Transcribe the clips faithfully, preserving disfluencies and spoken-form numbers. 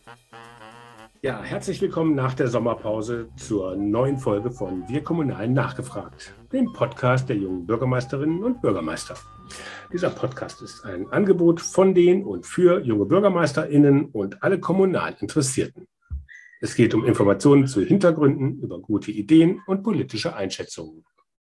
Ja, herzlich willkommen nach der Sommerpause zur neuen Folge von Wir Kommunalen nachgefragt, dem Podcast der jungen Bürgermeisterinnen und Bürgermeister. Dieser Podcast ist ein Angebot von den und für junge BürgermeisterInnen und alle kommunal Interessierten. Es geht um Informationen zu Hintergründen, über gute Ideen und politische Einschätzungen.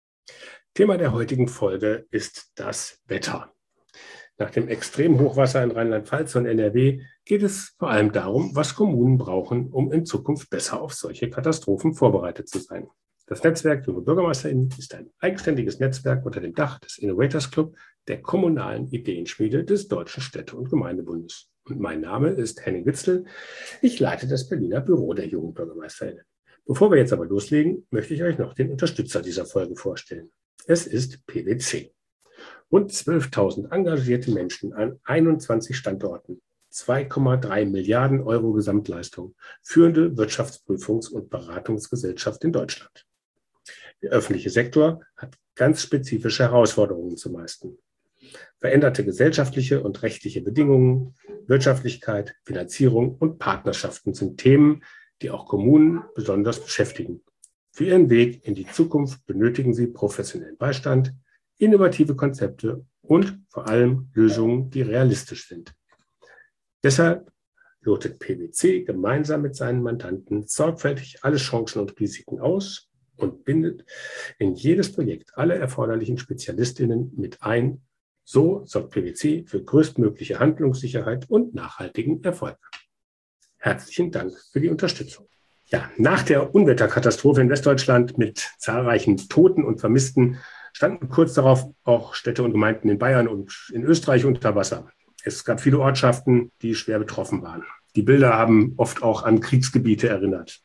Thema der heutigen Folge ist das Wetter. Nach dem Extremhochwasser in Rheinland-Pfalz und N R W geht es vor allem darum, was Kommunen brauchen, um in Zukunft besser auf solche Katastrophen vorbereitet zu sein. Das Netzwerk Junge BürgermeisterInnen ist ein eigenständiges Netzwerk unter dem Dach des Innovators Club, der kommunalen Ideenschmiede des Deutschen Städte- und Gemeindebundes. Und mein Name ist Henning Witzel. Ich leite das Berliner Büro der Jungen BürgermeisterInnen. Bevor wir jetzt aber loslegen, möchte ich euch noch den Unterstützer dieser Folge vorstellen. Es ist P W C. Rund zwölftausend engagierte Menschen an einundzwanzig Standorten, zwei Komma drei Milliarden Euro Gesamtleistung, führende Wirtschaftsprüfungs- und Beratungsgesellschaft in Deutschland. Der öffentliche Sektor hat ganz spezifische Herausforderungen zu meistern. Veränderte gesellschaftliche und rechtliche Bedingungen, Wirtschaftlichkeit, Finanzierung und Partnerschaften sind Themen, die auch Kommunen besonders beschäftigen. Für ihren Weg in die Zukunft benötigen sie professionellen Beistand, innovative Konzepte und vor allem Lösungen, die realistisch sind. Deshalb lotet P W C gemeinsam mit seinen Mandanten sorgfältig alle Chancen und Risiken aus und bindet in jedes Projekt alle erforderlichen SpezialistInnen mit ein. So sorgt P W C für größtmögliche Handlungssicherheit und nachhaltigen Erfolg. Herzlichen Dank für die Unterstützung. Ja, nach der Unwetterkatastrophe in Westdeutschland mit zahlreichen Toten und Vermissten standen kurz darauf auch Städte und Gemeinden in Bayern und in Österreich unter Wasser. Es gab viele Ortschaften, die schwer betroffen waren. Die Bilder haben oft auch an Kriegsgebiete erinnert.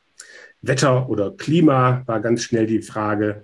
Wetter oder Klima war ganz schnell die Frage.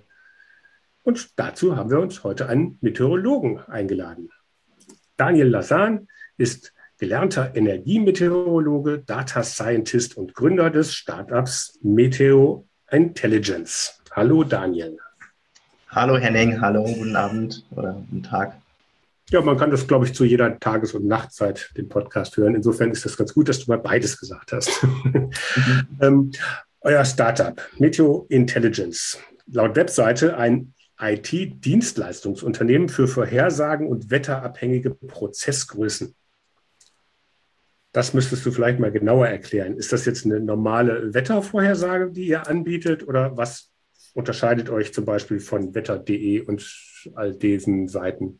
Und dazu haben wir uns heute einen Meteorologen eingeladen. Daniel Lassan ist gelernter Energiemeteorologe, Data Scientist und Gründer des Startups Meteo Intelligence. Hallo Daniel. Hallo Henning, hallo, guten Abend oder guten Tag. Ja, man kann das, glaube ich, zu jeder Tages- und Nachtzeit den Podcast hören. Insofern ist das ganz gut, dass du mal beides gesagt hast. Mhm. ähm, euer Startup, Meteo Intelligence, laut Webseite ein I T-Dienstleistungsunternehmen für Vorhersagen und wetterabhängige Prozessgrößen. Das müsstest du vielleicht mal genauer erklären. Ist das jetzt eine normale Wettervorhersage, die ihr anbietet, oder was unterscheidet euch zum Beispiel von wetter punkt de und all diesen Seiten?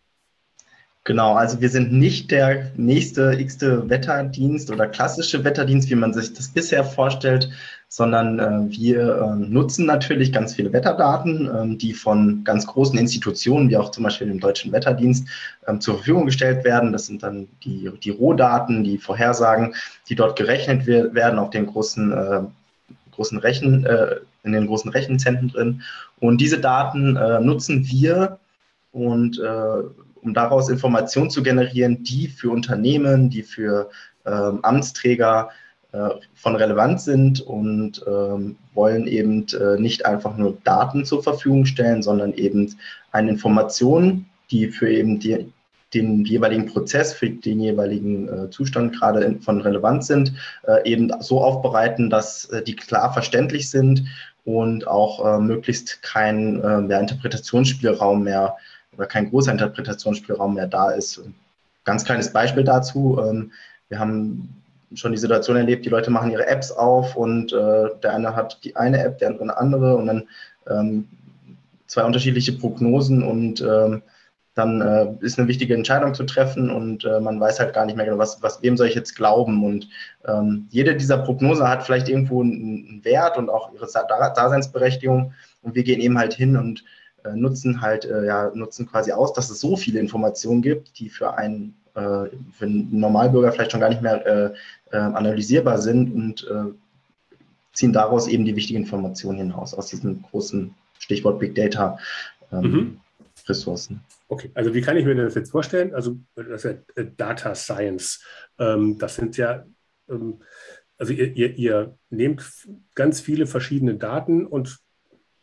Genau, also wir sind nicht der nächste x-te Wetterdienst oder klassische Wetterdienst, wie man sich das bisher vorstellt, sondern äh, wir äh, nutzen natürlich ganz viele Wetterdaten, äh, die von ganz großen Institutionen, wie auch zum Beispiel dem Deutschen Wetterdienst, äh, zur Verfügung gestellt werden. Das sind dann die, die Rohdaten, die Vorhersagen, die dort gerechnet wir- werden auf den großen, äh, großen Rechen, äh, in den großen Rechenzentren drin. Und diese Daten äh, nutzen wir und äh, um daraus Informationen zu generieren, die für Unternehmen, die für ähm, Amtsträger äh, von Relevanz sind und ähm, wollen eben äh, nicht einfach nur Daten zur Verfügung stellen, sondern eben eine Information, die für eben die, den jeweiligen Prozess, für den jeweiligen äh, Zustand gerade in, von Relevanz sind, äh, eben so aufbereiten, dass äh, die klar verständlich sind und auch äh, möglichst kein äh, mehr Interpretationsspielraum mehr oder kein großer Interpretationsspielraum mehr da ist. Ganz kleines Beispiel dazu. Ähm, wir haben schon die Situation erlebt, die Leute machen ihre Apps auf und äh, der eine hat die eine App, der andere eine andere und dann ähm, zwei unterschiedliche Prognosen und ähm, dann äh, ist eine wichtige Entscheidung zu treffen und äh, man weiß halt gar nicht mehr genau, was, was, wem soll ich jetzt glauben. Und ähm, jede dieser Prognose hat vielleicht irgendwo einen, einen Wert und auch ihre Daseinsberechtigung. Und wir gehen eben halt hin und äh, nutzen halt, äh, ja, nutzen quasi aus, dass es so viele Informationen gibt, die für einen, äh, für einen Normalbürger vielleicht schon gar nicht mehr äh, äh, analysierbar sind und äh, ziehen daraus eben die wichtigen Informationen hinaus, aus diesem großen Stichwort Big Data ähm, mhm. Ressourcen. Okay, also wie kann ich mir das jetzt vorstellen? Also das ist ja Data Science. Ähm, das sind ja, ähm, also ihr, ihr, ihr nehmt ganz viele verschiedene Daten und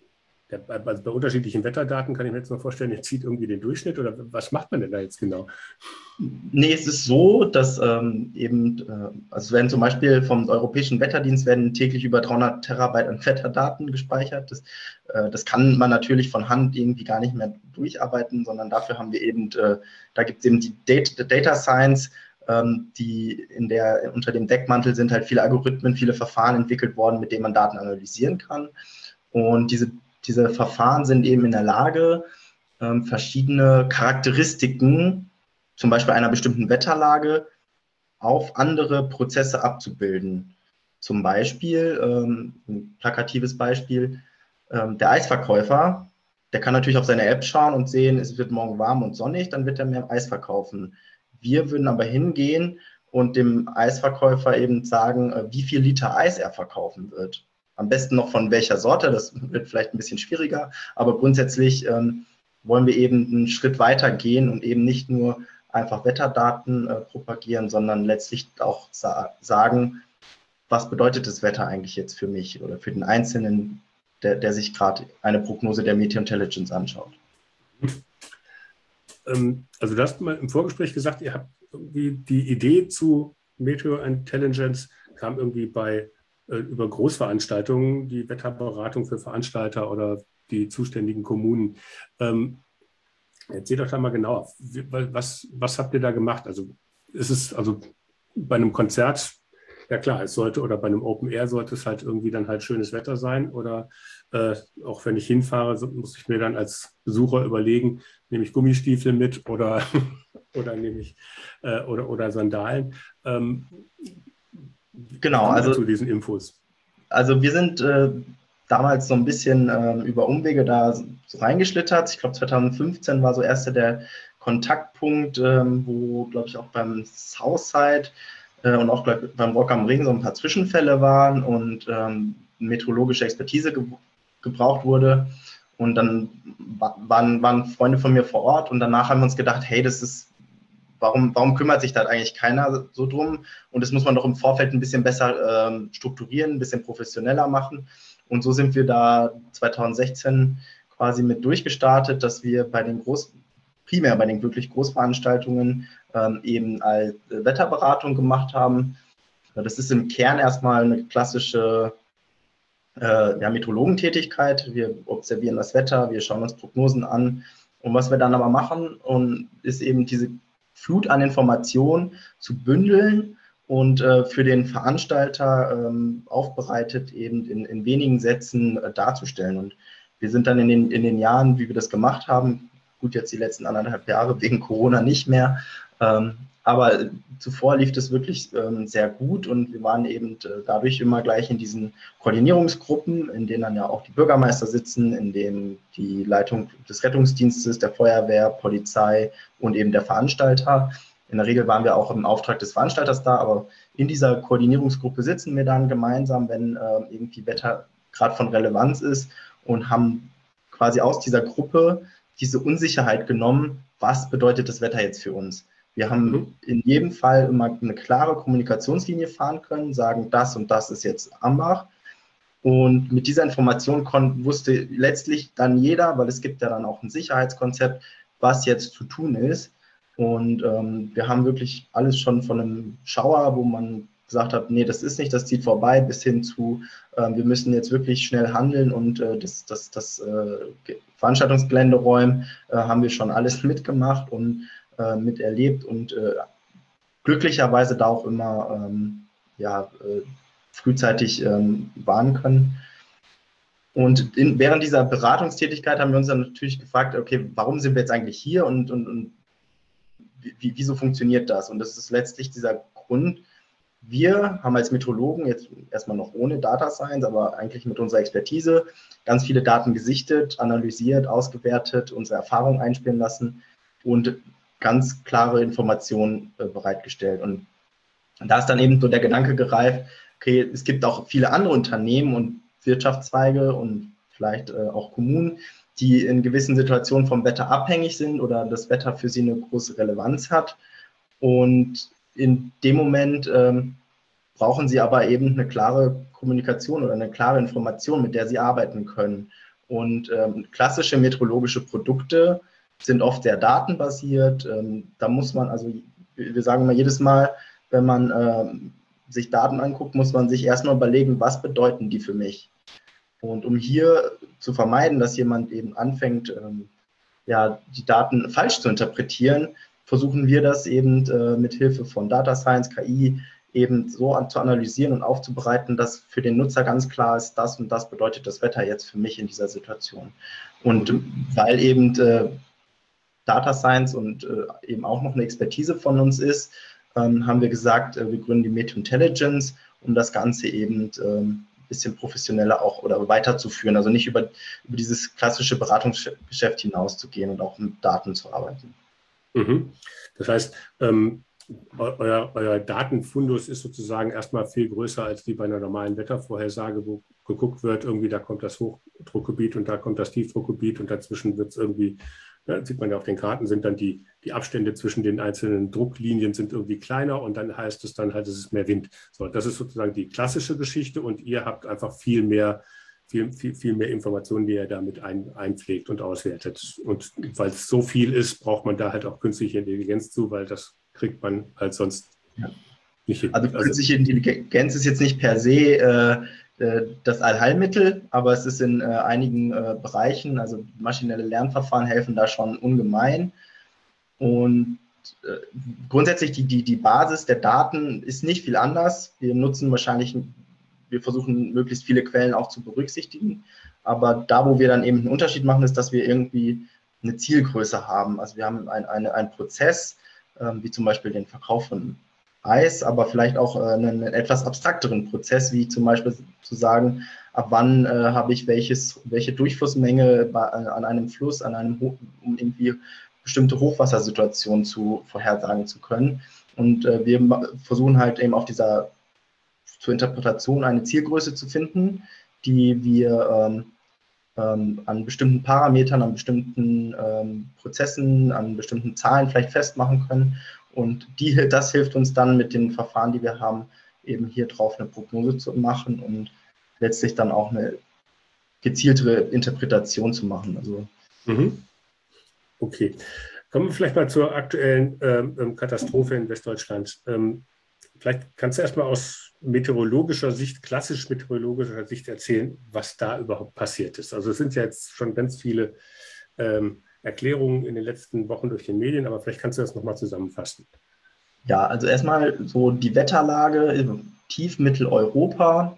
Der, also bei unterschiedlichen Wetterdaten kann ich mir jetzt mal vorstellen, ihr zieht irgendwie den Durchschnitt oder was macht man denn da jetzt genau? Nee, es ist so, dass ähm, eben, äh, also werden zum Beispiel vom Europäischen Wetterdienst werden täglich über dreihundert Terabyte an Wetterdaten gespeichert. Das, äh, das kann man natürlich von Hand irgendwie gar nicht mehr durcharbeiten, sondern dafür haben wir eben, äh, da gibt es eben die Data, Data Science, ähm, die in der, unter dem Deckmantel sind halt viele Algorithmen, viele Verfahren entwickelt worden, mit denen man Daten analysieren kann. Und diese, diese Verfahren sind eben in der Lage, ähm, verschiedene Charakteristiken, zum Beispiel einer bestimmten Wetterlage, auf andere Prozesse abzubilden. Zum Beispiel, ähm, ein plakatives Beispiel, ähm, der Eisverkäufer, der kann natürlich auf seine App schauen und sehen, es wird morgen warm und sonnig, dann wird er mehr Eis verkaufen. Wir würden aber hingehen und dem Eisverkäufer eben sagen, äh, wie viel Liter Eis er verkaufen wird. Am besten noch von welcher Sorte, das wird vielleicht ein bisschen schwieriger, aber grundsätzlich ähm, wollen wir eben einen Schritt weiter gehen und eben nicht nur einfach Wetterdaten äh, propagieren, sondern letztlich auch sa sagen, was bedeutet das Wetter eigentlich jetzt für mich oder für den Einzelnen, der, der sich gerade eine Prognose der Meteo Intelligence anschaut. Ähm, also du hast mal im Vorgespräch gesagt, ihr habt irgendwie die Idee zu Meteo Intelligence kam irgendwie bei äh, über Großveranstaltungen, die Wetterberatung für Veranstalter oder die zuständigen Kommunen. Ähm, Erzähl doch da mal genauer, was, was habt ihr da gemacht? Also ist es also bei einem Konzert, ja klar, es sollte, oder bei einem Open Air sollte es halt irgendwie dann halt schönes Wetter sein. Oder äh, auch wenn ich hinfahre, so, muss ich mir dann als Besucher überlegen, nehme ich Gummistiefel mit oder, oder nehme ich äh, oder, oder Sandalen. Ähm, wie Genau, kommt man also, zu diesen Infos? also wir sind äh, damals so ein bisschen äh, über Umwege da so reingeschlittert. Ich glaube, zwanzig fünfzehn war so erster der Kontaktpunkt, ähm, wo, glaube ich, auch beim Southside äh, und auch glaub, beim Rock am Ring so ein paar Zwischenfälle waren und ähm, meteorologische Expertise ge gebraucht wurde. Und dann waren, waren Freunde von mir vor Ort und danach haben wir uns gedacht, hey, das ist, warum, warum kümmert sich da eigentlich keiner so drum? Und das muss man doch im Vorfeld ein bisschen besser ähm, strukturieren, ein bisschen professioneller machen. Und so sind wir da zwanzig sechzehn quasi mit durchgestartet, dass wir bei den Groß, primär bei den wirklich Großveranstaltungen ähm, eben als Wetterberatung gemacht haben. Das ist im Kern erstmal eine klassische äh, ja, Meteorologentätigkeit. Wir observieren das Wetter, wir schauen uns Prognosen an. Und was wir dann aber machen, und ist eben diese Flut an Informationen zu bündeln und äh, für den Veranstalter ähm, aufbereitet eben in, in wenigen Sätzen äh, darzustellen. Und wir sind dann in den, in den Jahren, wie wir das gemacht haben, gut, jetzt die letzten anderthalb Jahre wegen Corona nicht mehr, ähm, aber zuvor lief das wirklich ähm, sehr gut und wir waren eben äh, dadurch immer gleich in diesen Koordinierungsgruppen, in denen dann ja auch die Bürgermeister sitzen, in denen die Leitung des Rettungsdienstes, der Feuerwehr, Polizei und eben der Veranstalter. In der Regel waren wir auch im Auftrag des Veranstalters da, aber in dieser Koordinierungsgruppe sitzen wir dann gemeinsam, wenn äh, irgendwie Wetter gerade von Relevanz ist und haben quasi aus dieser Gruppe diese Unsicherheit genommen, was bedeutet das Wetter jetzt für uns? Wir haben in jedem Fall immer eine klare Kommunikationslinie fahren können, sagen, das und das ist jetzt Ambach. Und mit dieser Information kon- wusste letztlich dann jeder, weil es gibt ja dann auch ein Sicherheitskonzept, was jetzt zu tun ist. Und ähm, wir haben wirklich alles schon von einem Schauer, wo man gesagt hat, nee, das ist nicht, das zieht vorbei, bis hin zu, äh, wir müssen jetzt wirklich schnell handeln und äh, das, das, das äh, Veranstaltungsgelände räumen, äh, haben wir schon alles mitgemacht und äh, miterlebt und äh, glücklicherweise da auch immer ähm, ja, äh, frühzeitig ähm, warnen können. Und in, während dieser Beratungstätigkeit haben wir uns dann natürlich gefragt, okay, warum sind wir jetzt eigentlich hier und, und, und wie, wieso funktioniert das? Und das ist letztlich dieser Grund, wir haben als Meteorologen jetzt erstmal noch ohne Data Science, aber eigentlich mit unserer Expertise ganz viele Daten gesichtet, analysiert, ausgewertet, unsere Erfahrungen einspielen lassen und ganz klare Informationen äh, bereitgestellt. Und da ist dann eben so der Gedanke gereift, okay, es gibt auch viele andere Unternehmen und Wirtschaftszweige und vielleicht äh, auch Kommunen, die in gewissen Situationen vom Wetter abhängig sind oder das Wetter für sie eine große Relevanz hat. Und in dem Moment ähm, brauchen sie aber eben eine klare Kommunikation oder eine klare Information, mit der sie arbeiten können. Und ähm, klassische meteorologische Produkte sind oft sehr datenbasiert. Ähm, da muss man, also wir sagen immer jedes Mal, wenn man ähm, sich Daten anguckt, muss man sich erstmal überlegen, was bedeuten die für mich? Und um hier zu vermeiden, dass jemand eben anfängt, ähm, ja, die Daten falsch zu interpretieren, versuchen wir das eben äh, mit Hilfe von Data Science, K I, eben so an, zu analysieren und aufzubereiten, dass für den Nutzer ganz klar ist, das und das bedeutet das Wetter jetzt für mich in dieser Situation. Und mhm. weil eben äh, Data Science und äh, eben auch noch eine Expertise von uns ist, ähm, haben wir gesagt, äh, wir gründen die Meteo Intelligence, um das Ganze eben ähm, ein bisschen professioneller auch oder weiterzuführen, also nicht über, über dieses klassische Beratungsgeschäft hinauszugehen und auch mit Daten zu arbeiten. Mhm. Das heißt, ähm, euer, euer Datenfundus ist sozusagen erstmal viel größer als wie bei einer normalen Wettervorhersage, wo geguckt wird, irgendwie da kommt das Hochdruckgebiet und da kommt das Tiefdruckgebiet und dazwischen wird es irgendwie, ja, sieht man ja auf den Karten, sind dann die, die Abstände zwischen den einzelnen Drucklinien sind irgendwie kleiner und dann heißt es dann halt, es ist mehr Wind. So, das ist sozusagen die klassische Geschichte und ihr habt einfach viel mehr Viel, viel, viel mehr Informationen, die er damit ein, einpflegt und auswertet. Und weil es so viel ist, braucht man da halt auch künstliche Intelligenz zu, weil das kriegt man halt sonst ja. nicht hin. Also künstliche Intelligenz ist jetzt nicht per se äh, das Allheilmittel, aber es ist in äh, einigen äh, Bereichen, also maschinelle Lernverfahren helfen da schon ungemein. Und äh, grundsätzlich die, die, die Basis der Daten ist nicht viel anders. Wir nutzen wahrscheinlich Wir versuchen, möglichst viele Quellen auch zu berücksichtigen. Aber da, wo wir dann eben einen Unterschied machen, ist, dass wir irgendwie eine Zielgröße haben. Also wir haben ein, eine, einen Prozess, ähm, wie zum Beispiel den Verkauf von Eis, aber vielleicht auch äh, einen, einen etwas abstrakteren Prozess, wie zum Beispiel zu sagen, ab wann äh, habe ich welches, welche Durchflussmenge bei, äh, an einem Fluss, an einem Hoch, um irgendwie bestimmte Hochwassersituationen zu vorhersagen zu können. Und äh, wir versuchen halt eben auf dieser zur Interpretation eine Zielgröße zu finden, die wir ähm, ähm, an bestimmten Parametern, an bestimmten ähm, Prozessen, an bestimmten Zahlen vielleicht festmachen können. Und die, das hilft uns dann mit den Verfahren, die wir haben, eben hier drauf eine Prognose zu machen und letztlich dann auch eine gezieltere Interpretation zu machen. Also, mhm. Okay. Kommen wir vielleicht mal zur aktuellen ähm, Katastrophe in Westdeutschland. Ähm, vielleicht kannst du erstmal aus meteorologischer Sicht, klassisch meteorologischer Sicht erzählen, was da überhaupt passiert ist. Also es sind ja jetzt schon ganz viele ähm, Erklärungen in den letzten Wochen durch die Medien, aber vielleicht kannst du das nochmal zusammenfassen. Ja, also erstmal so die Wetterlage tief Mitteleuropa,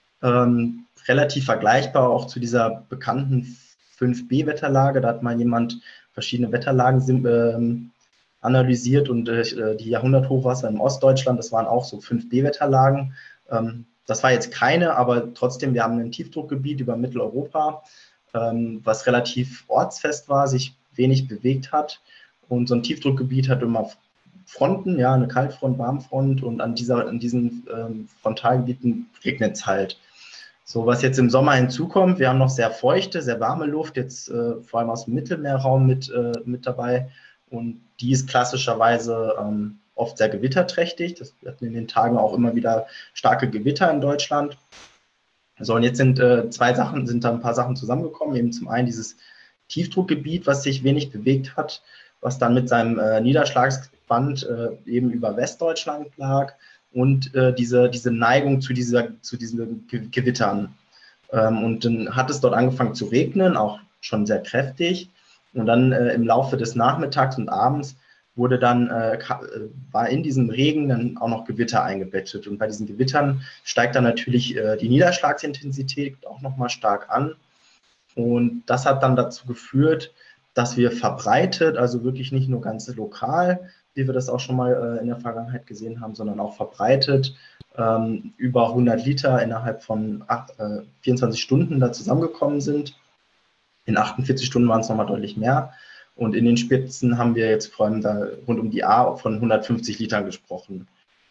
ähm, relativ vergleichbar auch zu dieser bekannten fünf B Wetterlage. Da hat mal jemand verschiedene Wetterlagen sind, ähm, analysiert und äh, die Jahrhunderthochwasser im Ostdeutschland, das waren auch so fünf B Wetterlagen. Ähm, das war jetzt keine, aber trotzdem, wir haben ein Tiefdruckgebiet über Mitteleuropa, ähm, was relativ ortsfest war, sich wenig bewegt hat. Und so ein Tiefdruckgebiet hat immer Fronten, ja, eine Kaltfront, Warmfront und an, dieser, an diesen ähm, Frontalgebieten regnet es halt. So, was jetzt im Sommer hinzukommt, wir haben noch sehr feuchte, sehr warme Luft, jetzt äh, vor allem aus dem Mittelmeerraum mit, äh, mit dabei. Und die ist klassischerweise ähm, oft sehr gewitterträchtig. Das, wir hatten in den Tagen auch immer wieder starke Gewitter in Deutschland. So, und jetzt sind äh, zwei Sachen, sind da ein paar Sachen zusammengekommen. Eben zum einen dieses Tiefdruckgebiet, was sich wenig bewegt hat, was dann mit seinem äh, Niederschlagsband äh, eben über Westdeutschland lag und äh, diese, diese Neigung zu, dieser, zu diesen Ge Gewittern. Ähm, und dann hat es dort angefangen zu regnen, auch schon sehr kräftig. Und dann äh, im Laufe des Nachmittags und Abends wurde dann, äh, war in diesem Regen dann auch noch Gewitter eingebettet. Und bei diesen Gewittern steigt dann natürlich äh, die Niederschlagsintensität auch nochmal stark an. Und das hat dann dazu geführt, dass wir verbreitet, also wirklich nicht nur ganz lokal, wie wir das auch schon mal äh, in der Vergangenheit gesehen haben, sondern auch verbreitet ähm, über hundert Liter innerhalb von acht, äh, vierundzwanzig Stunden da zusammengekommen sind. In achtundvierzig Stunden waren es nochmal deutlich mehr. Und in den Spitzen haben wir jetzt vor allem da rund um die A von hundertfünfzig Litern gesprochen.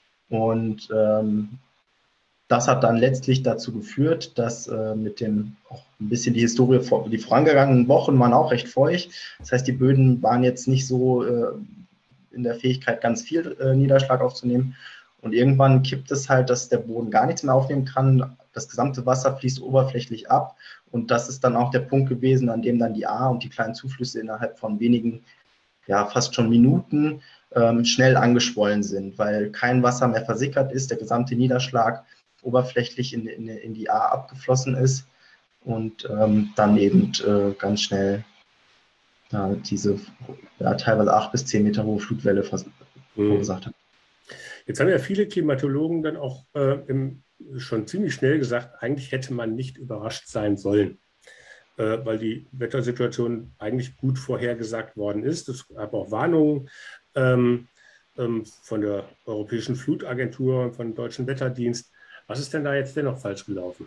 Und ähm, das hat dann letztlich dazu geführt, dass äh, mit dem auch ein bisschen die Historie, die vorangegangenen Wochen waren auch recht feucht. Das heißt, die Böden waren jetzt nicht so äh, in der Fähigkeit, ganz viel äh, Niederschlag aufzunehmen. Und irgendwann kippt es halt, dass der Boden gar nichts mehr aufnehmen kann. das gesamte Wasser fließt oberflächlich ab. Und das ist dann auch der Punkt gewesen, an dem dann die Ahr und die kleinen Zuflüsse innerhalb von wenigen, ja fast schon Minuten ähm, schnell angeschwollen sind, weil kein Wasser mehr versickert ist, der gesamte Niederschlag oberflächlich in, in, in die Ahr abgeflossen ist und ähm, dann eben äh, ganz schnell ja, diese ja, teilweise acht bis zehn Meter hohe Flutwelle verursacht hat. Jetzt haben ja viele Klimatologen dann auch äh, im, schon ziemlich schnell gesagt, eigentlich hätte man nicht überrascht sein sollen, äh, weil die Wettersituation eigentlich gut vorhergesagt worden ist. Es gab auch Warnungen ähm, ähm, von der Europäischen Flutagentur und vom Deutschen Wetterdienst. Was ist denn da jetzt dennoch falsch gelaufen?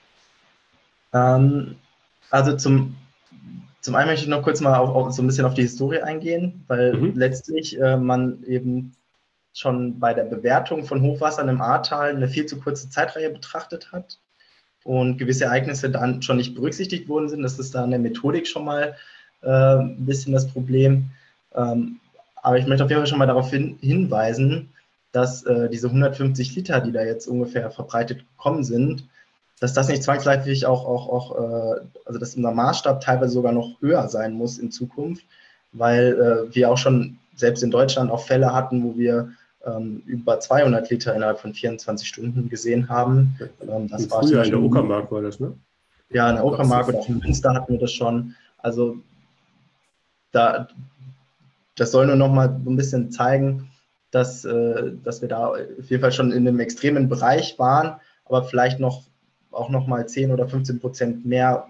Ähm, also zum, zum einen möchte ich noch kurz mal auf, auf, so ein bisschen auf die Historie eingehen, weil mhm. letztlich äh, man eben schon bei der Bewertung von Hochwassern im Ahrtal eine viel zu kurze Zeitreihe betrachtet hat und gewisse Ereignisse dann schon nicht berücksichtigt worden sind. Das ist da in der Methodik schon mal äh, ein bisschen das Problem. Ähm, aber ich möchte auf jeden Fall schon mal darauf hin, hinweisen, dass äh, diese hundertfünfzig Liter, die da jetzt ungefähr verbreitet gekommen sind, dass das nicht zwangsläufig auch, auch, auch äh, also dass unser Maßstab teilweise sogar noch höher sein muss in Zukunft, weil äh, wir auch schon selbst in Deutschland auch Fälle hatten, wo wir ähm, über zweihundert Liter innerhalb von vierundzwanzig Stunden gesehen haben. Ähm, das war früher in der Uckermark war das, ne? Ja, in der Uckermark oder auch in Münster hatten wir das schon. Also da, das soll nur noch mal so ein bisschen zeigen, dass, äh, dass wir da auf jeden Fall schon in einem extremen Bereich waren, aber vielleicht noch auch noch mal zehn oder fünfzehn Prozent mehr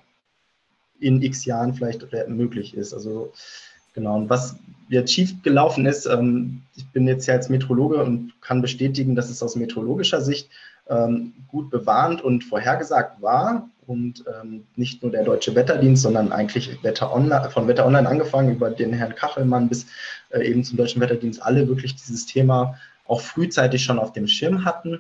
in x Jahren vielleicht möglich ist. Also genau, und was jetzt schief gelaufen ist, ähm, ich bin jetzt ja als Meteorologe und kann bestätigen, dass es aus meteorologischer Sicht ähm, gut bewarnt und vorhergesagt war und ähm, nicht nur der Deutsche Wetterdienst, sondern eigentlich Wetter Online, von Wetter Online angefangen über den Herrn Kachelmann bis äh, eben zum Deutschen Wetterdienst, alle wirklich dieses Thema auch frühzeitig schon auf dem Schirm hatten.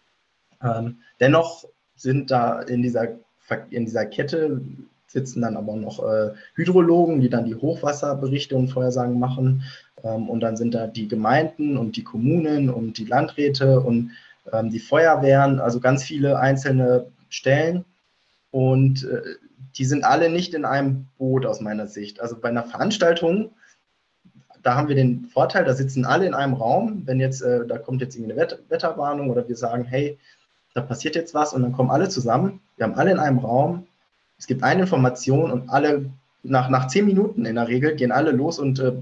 Ähm, dennoch sind da in dieser, in dieser Kette sitzen dann aber noch äh, Hydrologen, die dann die Hochwasserberichte und Vorhersagen machen. Ähm, und dann sind da die Gemeinden und die Kommunen und die Landräte und ähm, die Feuerwehren, also ganz viele einzelne Stellen. Und äh, die sind alle nicht in einem Boot aus meiner Sicht. Also bei einer Veranstaltung, da haben wir den Vorteil, da sitzen alle in einem Raum. Wenn jetzt, äh, da kommt jetzt irgendeine Wett- Wetterwarnung oder wir sagen, hey, da passiert jetzt was und dann kommen alle zusammen. Wir haben alle in einem Raum. Es gibt eine Information und alle, nach, nach zehn Minuten in der Regel, gehen alle los und äh,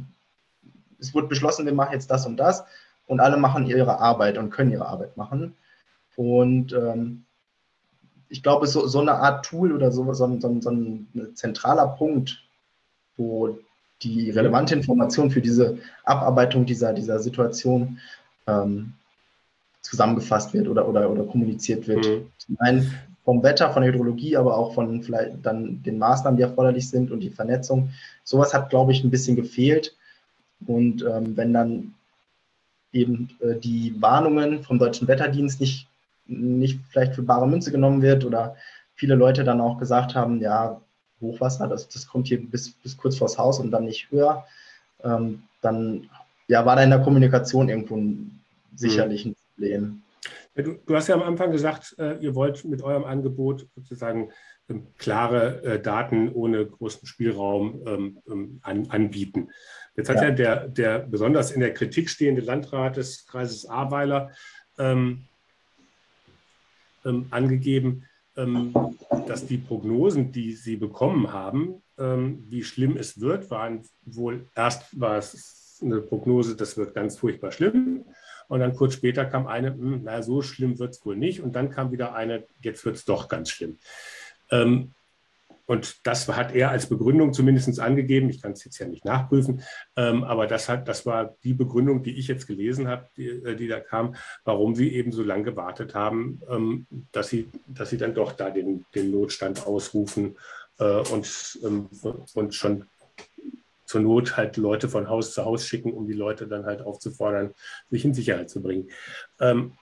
es wird beschlossen, wir machen jetzt das und das und alle machen ihre Arbeit und können ihre Arbeit machen. Und ähm, ich glaube, so, so eine Art Tool oder so, so, so, so ein zentraler Punkt, wo die relevante Information für diese Abarbeitung dieser, dieser Situation ähm, zusammengefasst wird oder, oder, oder kommuniziert wird. Mhm. Zum einen vom Wetter, von der Hydrologie, aber auch von vielleicht dann den Maßnahmen, die erforderlich sind und die Vernetzung. Sowas hat, glaube ich, ein bisschen gefehlt. Und ähm, wenn dann eben äh, die Warnungen vom Deutschen Wetterdienst nicht, nicht vielleicht für bare Münze genommen wird oder viele Leute dann auch gesagt haben, ja, Hochwasser, das, das kommt hier bis, bis kurz vors Haus und dann nicht höher, ähm, dann ja, war da in der Kommunikation irgendwo ein, sicherlich ein Problem. Du, du hast ja am Anfang gesagt, äh, ihr wollt mit eurem Angebot sozusagen ähm, klare äh, Daten ohne großen Spielraum ähm, ähm, an, anbieten. Jetzt hat ja, ja der, der besonders in der Kritik stehende Landrat des Kreises Ahrweiler ähm, ähm, angegeben, ähm, dass die Prognosen, die sie bekommen haben, ähm, wie schlimm es wird, waren wohl, erst war es eine Prognose, das wird ganz furchtbar schlimm. Und dann kurz später kam eine, mh, na, so schlimm wird es wohl nicht. Und dann kam wieder eine, jetzt wird es doch ganz schlimm. Ähm, und das hat er als Begründung zumindest angegeben. Ich kann es jetzt ja nicht nachprüfen, ähm, aber das, hat, das war die Begründung, die ich jetzt gelesen habe, die, die da kam, warum sie eben so lange gewartet haben, ähm, dass, sie, dass sie dann doch da den, den Notstand ausrufen äh, und, ähm, und schon zur Not halt Leute von Haus zu Haus schicken, um die Leute dann halt aufzufordern, sich in Sicherheit zu bringen. Ähm,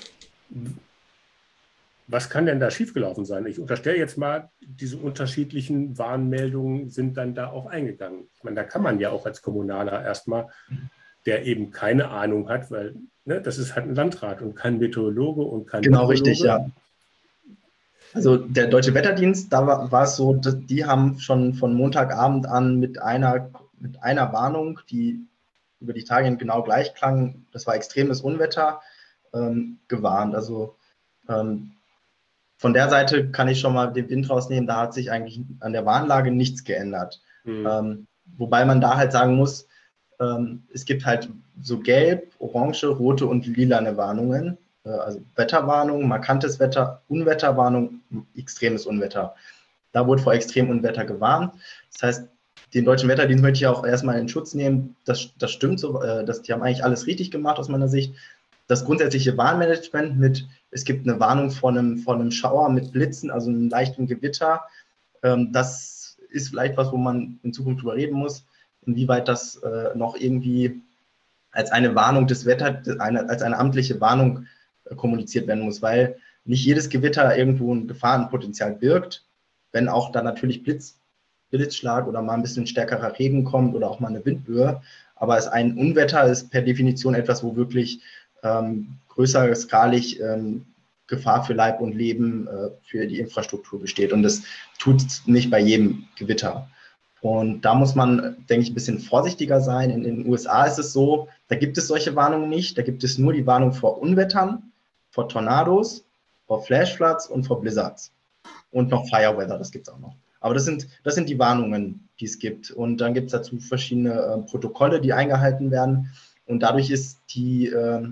was kann denn da schiefgelaufen sein? Ich unterstelle jetzt mal, diese unterschiedlichen Warnmeldungen sind dann da auch eingegangen. Ich meine, da kann man ja auch als Kommunaler erstmal, der eben keine Ahnung hat, weil ne, das ist halt ein Landrat und kein Meteorologe und kein Genau, Hydrologe. richtig, ja. Also der Deutsche Wetterdienst, da war, war es so, dass die haben schon von Montagabend an mit einer, mit einer Warnung, die über die Tage genau gleich klang, das war extremes Unwetter, ähm, gewarnt. Also ähm, von der Seite kann ich schon mal den Wind rausnehmen, da hat sich eigentlich an der Warnlage nichts geändert. Mhm. Ähm, wobei man da halt sagen muss, ähm, es gibt halt so gelb, orange, rote und lilane Warnungen. Äh, also Wetterwarnung, markantes Wetter, Unwetterwarnung, extremes Unwetter. Da wurde vor extremem Unwetter gewarnt. Das heißt, den Deutschen Wetterdienst möchte ich auch erstmal in Schutz nehmen. Das, das stimmt so, äh, das, die haben eigentlich alles richtig gemacht aus meiner Sicht. Das grundsätzliche Warnmanagement mit, es gibt eine Warnung vor einem, vor einem Schauer mit Blitzen, also einem leichten Gewitter. Ähm, das ist vielleicht was, wo man in Zukunft drüber reden muss, inwieweit das äh, noch irgendwie als eine Warnung des Wetters, eine, als eine amtliche Warnung äh, kommuniziert werden muss, weil nicht jedes Gewitter irgendwo ein Gefahrenpotenzial birgt, wenn auch da natürlich Blitz, Blitzschlag oder mal ein bisschen stärkerer Regen kommt oder auch mal eine Windböe. Aber es ein Unwetter ist per Definition etwas, wo wirklich ähm, größer skalig ähm, Gefahr für Leib und Leben äh, für die Infrastruktur besteht. Und das tut es nicht bei jedem Gewitter. Und da muss man, denke ich, ein bisschen vorsichtiger sein. In den U S A ist es so, da gibt es solche Warnungen nicht. Da gibt es nur die Warnung vor Unwettern, vor Tornados, vor Flashfloods und vor Blizzards. Und noch Fireweather, das gibt es auch noch. Aber das sind, das sind die Warnungen, die es gibt. Und dann gibt es dazu verschiedene äh, Protokolle, die eingehalten werden. Und dadurch ist die, äh,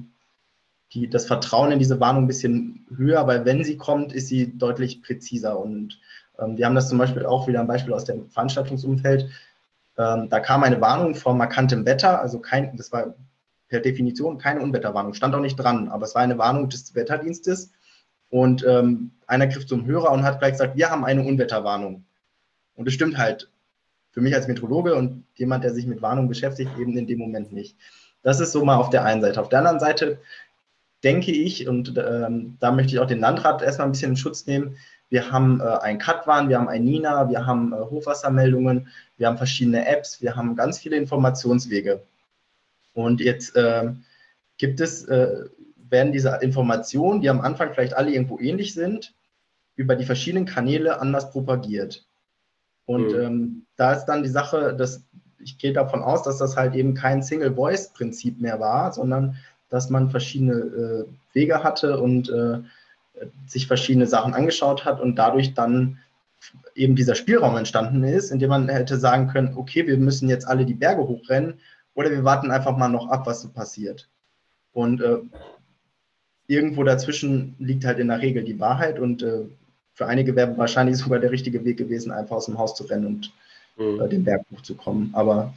die, das Vertrauen in diese Warnung ein bisschen höher, weil wenn sie kommt, ist sie deutlich präziser. Und ähm, wir haben das zum Beispiel auch wieder ein Beispiel aus dem Veranstaltungsumfeld. Ähm, da kam eine Warnung vor markantem Wetter, also kein, das war per Definition keine Unwetterwarnung, stand auch nicht dran, aber es war eine Warnung des Wetterdienstes. Und ähm, einer griff zum Hörer und hat gleich gesagt, wir haben eine Unwetterwarnung. Und das stimmt halt für mich als Meteorologe und jemand, der sich mit Warnung beschäftigt, eben in dem Moment nicht. Das ist so mal auf der einen Seite. Auf der anderen Seite denke ich, und ähm, da möchte ich auch den Landrat erstmal ein bisschen in Schutz nehmen, wir haben äh, ein Katwan, wir haben ein Nina, wir haben äh, Hochwassermeldungen, wir haben verschiedene Apps, wir haben ganz viele Informationswege. Und jetzt äh, gibt es, äh, werden diese Informationen, die am Anfang vielleicht alle irgendwo ähnlich sind, über die verschiedenen Kanäle anders propagiert. Und mhm. ähm, da ist dann die Sache, dass ich gehe davon aus, dass das halt eben kein Single-Voice-Prinzip mehr war, sondern dass man verschiedene äh, Wege hatte und äh, sich verschiedene Sachen angeschaut hat und dadurch dann eben dieser Spielraum entstanden ist, in dem man hätte sagen können, okay, wir müssen jetzt alle die Berge hochrennen oder wir warten einfach mal noch ab, was so passiert. Und äh, irgendwo dazwischen liegt halt in der Regel die Wahrheit und äh, für einige wäre wahrscheinlich sogar der richtige Weg gewesen, einfach aus dem Haus zu rennen und mhm. äh, den Berg hochzukommen. Aber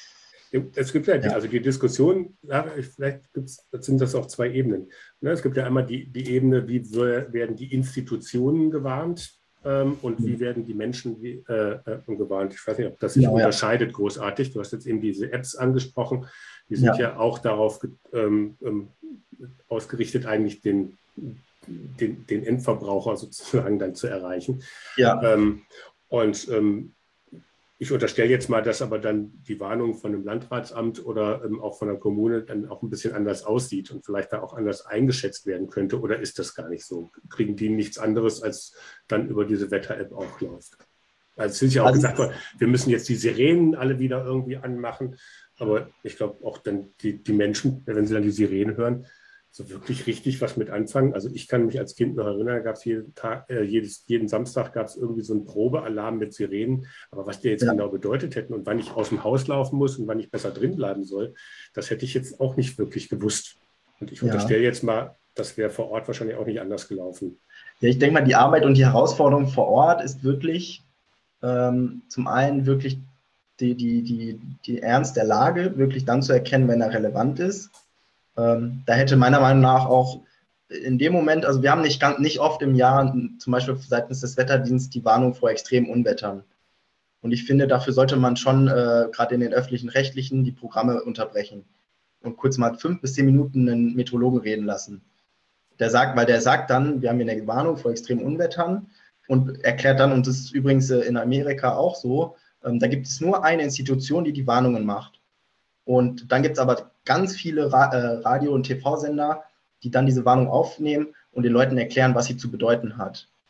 es gibt ja, die, ja. also die Diskussion, vielleicht gibt's, sind das auch zwei Ebenen. Es gibt ja einmal die, die Ebene, wie werden die Institutionen gewarnt ähm, und mhm. wie werden die Menschen wie, äh, gewarnt. Ich weiß nicht, ob das sich ja, unterscheidet ja. großartig. Du hast jetzt eben diese Apps angesprochen. Die sind ja, ja auch darauf ähm, ähm, ausgerichtet, eigentlich den, den, den Endverbraucher sozusagen dann zu erreichen. Ja. Ähm, und ähm, ich unterstelle jetzt mal, dass aber dann die Warnung von einem Landratsamt oder ähm, auch von der Kommune dann auch ein bisschen anders aussieht und vielleicht da auch anders eingeschätzt werden könnte. Oder ist das gar nicht so? Kriegen die nichts anderes, als dann über diese Wetter-App auch läuft? Also es ist ja auch also, gesagt worden, wir müssen jetzt die Sirenen alle wieder irgendwie anmachen. Aber ich glaube auch dann die, die Menschen, wenn sie dann die Sirenen hören, so wirklich richtig was mit anfangen. Also ich kann mich als Kind noch erinnern, da gab es jeden Tag, äh, jedes, jeden Samstag gab es irgendwie so einen Probealarm mit Sirenen. Aber was der jetzt ja. genau bedeutet hätten und wann ich aus dem Haus laufen muss und wann ich besser drin bleiben soll, das hätte ich jetzt auch nicht wirklich gewusst. Und ich unterstelle ja. jetzt mal, das wäre vor Ort wahrscheinlich auch nicht anders gelaufen. Ja, ich denke mal, die Arbeit und die Herausforderung vor Ort ist wirklich ähm, zum einen wirklich die, die, die, die Ernst der Lage, wirklich dann zu erkennen, wenn er relevant ist. Ähm, da hätte meiner Meinung nach auch in dem Moment, also wir haben nicht, ganz, nicht oft im Jahr, zum Beispiel seitens des Wetterdienstes, die Warnung vor extremen Unwettern. Und ich finde, dafür sollte man schon äh, gerade in den öffentlichen Rechtlichen die Programme unterbrechen und kurz mal fünf bis zehn Minuten einen Meteorologen reden lassen. Der sagt, weil der sagt dann, wir haben hier eine Warnung vor extremen Unwettern und erklärt dann, und das ist übrigens äh, in Amerika auch so, ähm, da gibt es nur eine Institution, die die Warnungen macht. Und dann gibt es aber ganz viele Ra- äh, Radio- und T V-Sender, die dann diese Warnung aufnehmen und den Leuten erklären, was sie zu bedeuten hat.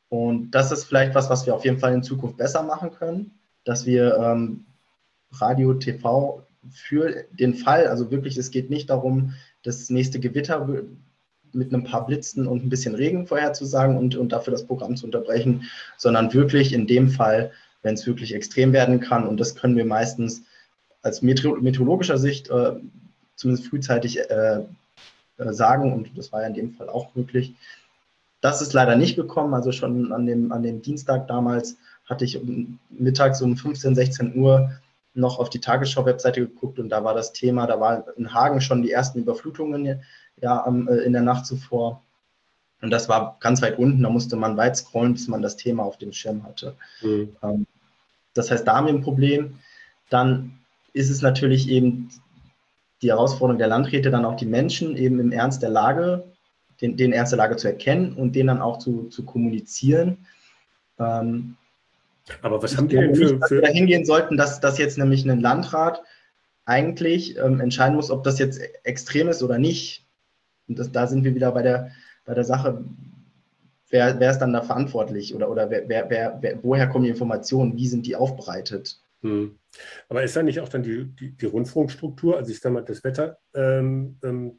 Und das ist vielleicht was, was wir auf jeden Fall in Zukunft besser machen können, dass wir ähm, Radio, T V für den Fall, also wirklich, es geht nicht darum, das nächste Gewitter mit ein paar Blitzen und ein bisschen Regen vorherzusagen und, und dafür das Programm zu unterbrechen, sondern wirklich in dem Fall, wenn es wirklich extrem werden kann, und das können wir meistens als meteorologischer Sicht äh, zumindest frühzeitig äh, äh, sagen, und das war ja in dem Fall auch möglich. Das ist leider nicht gekommen, also schon an dem, an dem Dienstag damals hatte ich um, mittags um fünfzehn, sechzehn Uhr noch auf die Tagesschau-Webseite geguckt und da war das Thema, da war in Hagen schon die ersten Überflutungen ja, am, äh, in der Nacht zuvor. Und das war ganz weit unten, da musste man weit scrollen, bis man das Thema auf dem Schirm hatte. Mhm. Ähm, das heißt, da haben wir ein Problem. Dann ist es natürlich eben die Herausforderung der Landräte, dann auch die Menschen eben im Ernst der Lage, den, den Ernst der Lage zu erkennen und den dann auch zu, zu kommunizieren. Ähm, Aber was haben die denn für... Nicht, dass wir da hingehen sollten, dass, dass jetzt nämlich ein Landrat eigentlich ähm, entscheiden muss, ob das jetzt extrem ist oder nicht. Und das, da sind wir wieder bei der, bei der Sache, wer, wer ist dann da verantwortlich oder, oder wer, wer, wer, woher kommen die Informationen, wie sind die aufbereitet? Hm. Aber ist da nicht auch dann die, die, die Rundfunkstruktur, also ich sage mal, das Wetter, ähm, ähm,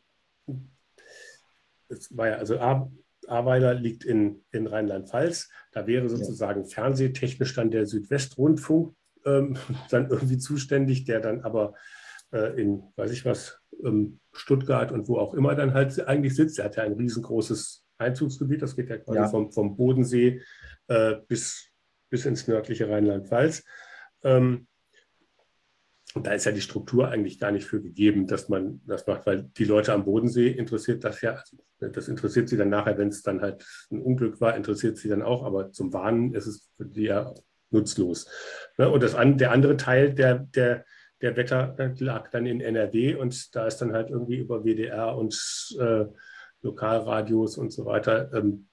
das war ja, also A, Ahrweiler liegt in, in Rheinland-Pfalz, da wäre sozusagen ja. fernsehtechnisch dann der Südwestrundfunk ähm, dann irgendwie zuständig, der dann aber äh, in, weiß ich was, ähm, Stuttgart und wo auch immer dann halt eigentlich sitzt. Der hat ja ein riesengroßes Einzugsgebiet, das geht ja quasi ja. Vom, vom Bodensee äh, bis, bis ins nördliche Rheinland-Pfalz. Ähm, Und da ist ja die Struktur eigentlich gar nicht für gegeben, dass man das macht, weil die Leute am Bodensee interessiert das ja, also das interessiert sie dann nachher, wenn es dann halt ein Unglück war, interessiert sie dann auch, aber zum Warnen ist es für die ja nutzlos. Und das, der andere Teil der, der, der Wetter lag dann in N R W und da ist dann halt irgendwie über W D R und äh, Lokalradios und so weiter, ähm,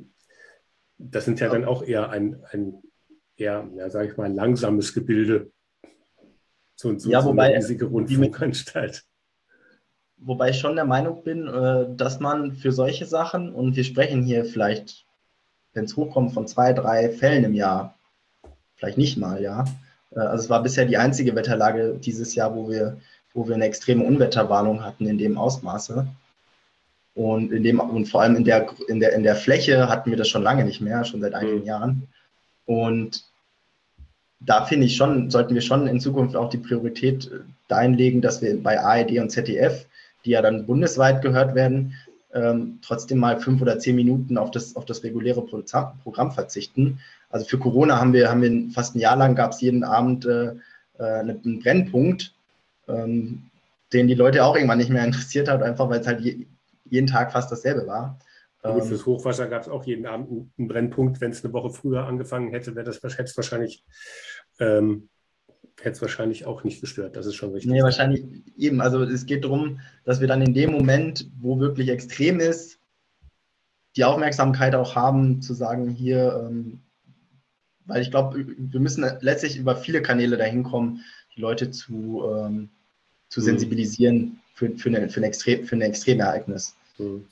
das sind ja dann auch eher ein, ein eher, ja, sage ich mal, langsames Gebilde. So, so, ja, wobei, so eine riesige Rundfunkanstalt. Wobei ich schon der Meinung bin, dass man für solche Sachen, und wir sprechen hier vielleicht, wenn es hochkommt, von zwei, drei Fällen im Jahr, vielleicht nicht mal, ja. Also es war bisher die einzige Wetterlage dieses Jahr, wo wir, wo wir eine extreme Unwetterwarnung hatten in dem Ausmaße. Und, in dem, und vor allem in der, in, der, in der Fläche hatten wir das schon lange nicht mehr, schon seit einigen mhm. Jahren. Und da finde ich schon, sollten wir schon in Zukunft auch die Priorität dahin legen, dass wir bei A R D und Z D F, die ja dann bundesweit gehört werden, ähm, trotzdem mal fünf oder zehn Minuten auf das, auf das reguläre Programm verzichten. Also für Corona haben wir, haben wir fast ein Jahr lang, gab es jeden Abend äh, einen Brennpunkt, ähm, den die Leute auch irgendwann nicht mehr interessiert hat, einfach weil es halt je, jeden Tag fast dasselbe war. Ja gut, fürs Hochwasser gab es auch jeden Abend einen Brennpunkt. Wenn es eine Woche früher angefangen hätte, wäre das hätte es wahrscheinlich, ähm, hätte es wahrscheinlich auch nicht gestört. Das ist schon richtig. Nee, wahrscheinlich eben. Also es geht darum, dass wir dann in dem Moment, wo wirklich extrem ist, die Aufmerksamkeit auch haben, zu sagen, hier, ähm, weil ich glaube, wir müssen letztlich über viele Kanäle dahin kommen, die Leute zu, ähm, zu mhm. sensibilisieren für, für, eine, für, ein Extrem, für ein Extremereignis. Mhm.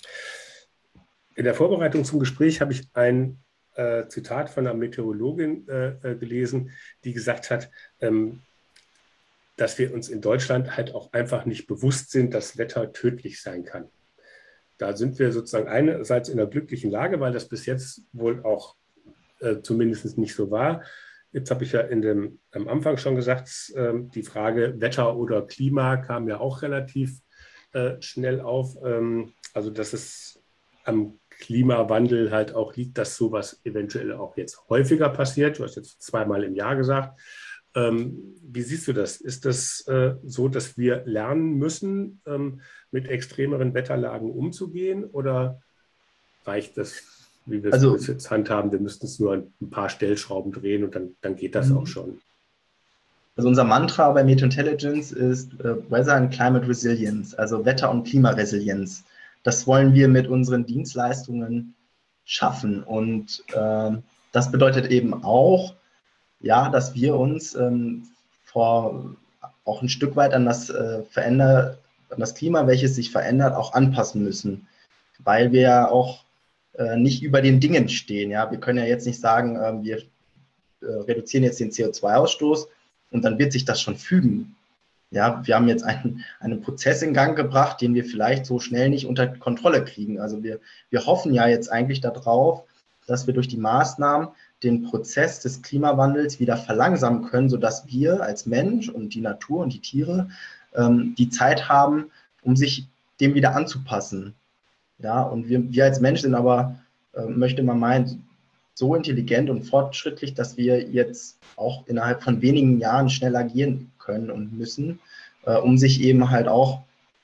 In der Vorbereitung zum Gespräch habe ich ein äh, Zitat von einer Meteorologin äh, gelesen, die gesagt hat, ähm, dass wir uns in Deutschland halt auch einfach nicht bewusst sind, dass Wetter tödlich sein kann. Da sind wir sozusagen einerseits in einer glücklichen Lage, weil das bis jetzt wohl auch äh, zumindest nicht so war. Jetzt habe ich ja in dem, am Anfang schon gesagt, äh, die Frage Wetter oder Klima kam ja auch relativ äh, schnell auf. Ähm, also dass es am Klimawandel halt auch liegt, dass sowas eventuell auch jetzt häufiger passiert. Du hast jetzt zweimal im Jahr gesagt. Ähm, wie siehst du das? Ist das äh, so, dass wir lernen müssen, ähm, mit extremeren Wetterlagen umzugehen? Oder reicht das, wie wir es also, bis jetzt handhaben? Wir müssten es nur ein paar Stellschrauben drehen und dann, dann geht das auch schon. Also unser Mantra bei Meteo Intelligence ist äh, Weather and Climate Resilience, also Wetter- und Klimaresilienz. Das wollen wir mit unseren Dienstleistungen schaffen. Und äh, das bedeutet eben auch, ja, dass wir uns ähm, vor, auch ein Stück weit an das, äh, veränder, an das Klima, welches sich verändert, auch anpassen müssen. Weil wir ja auch äh, nicht über den Dingen stehen. Ja? Wir können ja jetzt nicht sagen, äh, wir äh, reduzieren jetzt den C O zwei Ausstoß und dann wird sich das schon fügen. Ja, wir haben jetzt einen, einen Prozess in Gang gebracht, den wir vielleicht so schnell nicht unter Kontrolle kriegen. Also wir, wir hoffen ja jetzt eigentlich darauf, dass wir durch die Maßnahmen den Prozess des Klimawandels wieder verlangsamen können, sodass wir als Mensch und die Natur und die Tiere ähm, die Zeit haben, um sich dem wieder anzupassen. Ja, und wir, wir als Mensch sind aber, äh, möchte man meinen, so intelligent und fortschrittlich, dass wir jetzt auch innerhalb von wenigen Jahren schnell agieren können und müssen, äh, um sich eben halt auch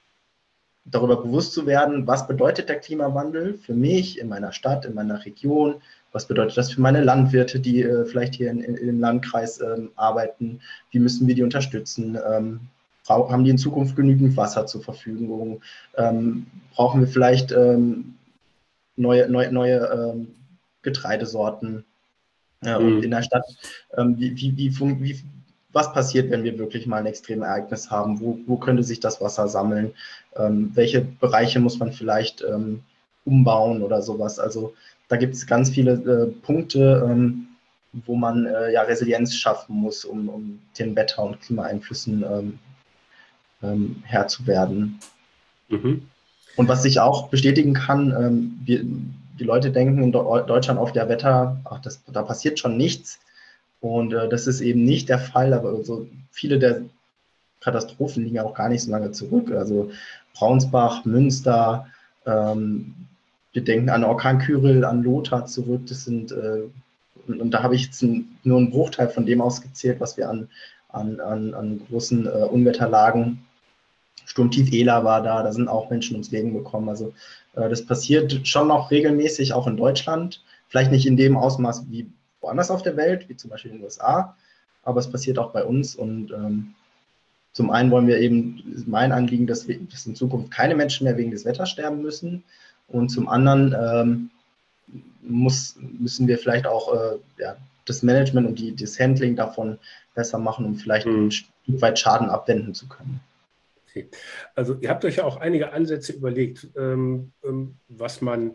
darüber bewusst zu werden, was bedeutet der Klimawandel für mich in meiner Stadt, in meiner Region, was bedeutet das für meine Landwirte, die äh, vielleicht hier in, in, im Landkreis ähm, arbeiten, wie müssen wir die unterstützen, ähm, haben die in Zukunft genügend Wasser zur Verfügung, ähm, brauchen wir vielleicht ähm, neue, neue, neue ähm, Getreidesorten. Ja, und in der Stadt, ähm, wie, wie, wie, wie, was passiert, wenn wir wirklich mal ein extremes Ereignis haben? Wo, wo könnte sich das Wasser sammeln? Ähm, welche Bereiche muss man vielleicht ähm, umbauen oder sowas? Also da gibt es ganz viele äh, Punkte, ähm, wo man äh, ja Resilienz schaffen muss, um, um den Wetter- und Klimaeinflüssen ähm, ähm, Herr zu werden. Mhm. Und was ich auch bestätigen kann, ähm, wir, die Leute denken in Deutschland auf der Wetter, ach, das, da passiert schon nichts. Und äh, das ist eben nicht der Fall, aber so viele der Katastrophen liegen auch gar nicht so lange zurück. Also Braunsbach, Münster, ähm, wir denken an Orkan Kyrill, an Lothar zurück. Das sind, äh, und, und da habe ich jetzt ein, nur einen Bruchteil von dem ausgezählt, was wir an, an, an, an großen äh, Unwetterlagen. Sturmtief Ela war da, da sind auch Menschen ums Leben gekommen. Also äh, das passiert schon noch regelmäßig, auch in Deutschland. Vielleicht nicht in dem Ausmaß wie woanders auf der Welt, wie zum Beispiel in den U S A, aber es passiert auch bei uns. Und ähm, zum einen wollen wir eben, ist mein Anliegen, dass, wir, dass in Zukunft keine Menschen mehr wegen des Wetters sterben müssen. Und zum anderen ähm, muss, müssen wir vielleicht auch äh, ja, das Management und die, das Handling davon besser machen, um vielleicht mhm. ein Stück weit Schaden abwenden zu können. Okay. Also ihr habt euch ja auch einige Ansätze überlegt, ähm, ähm, was man,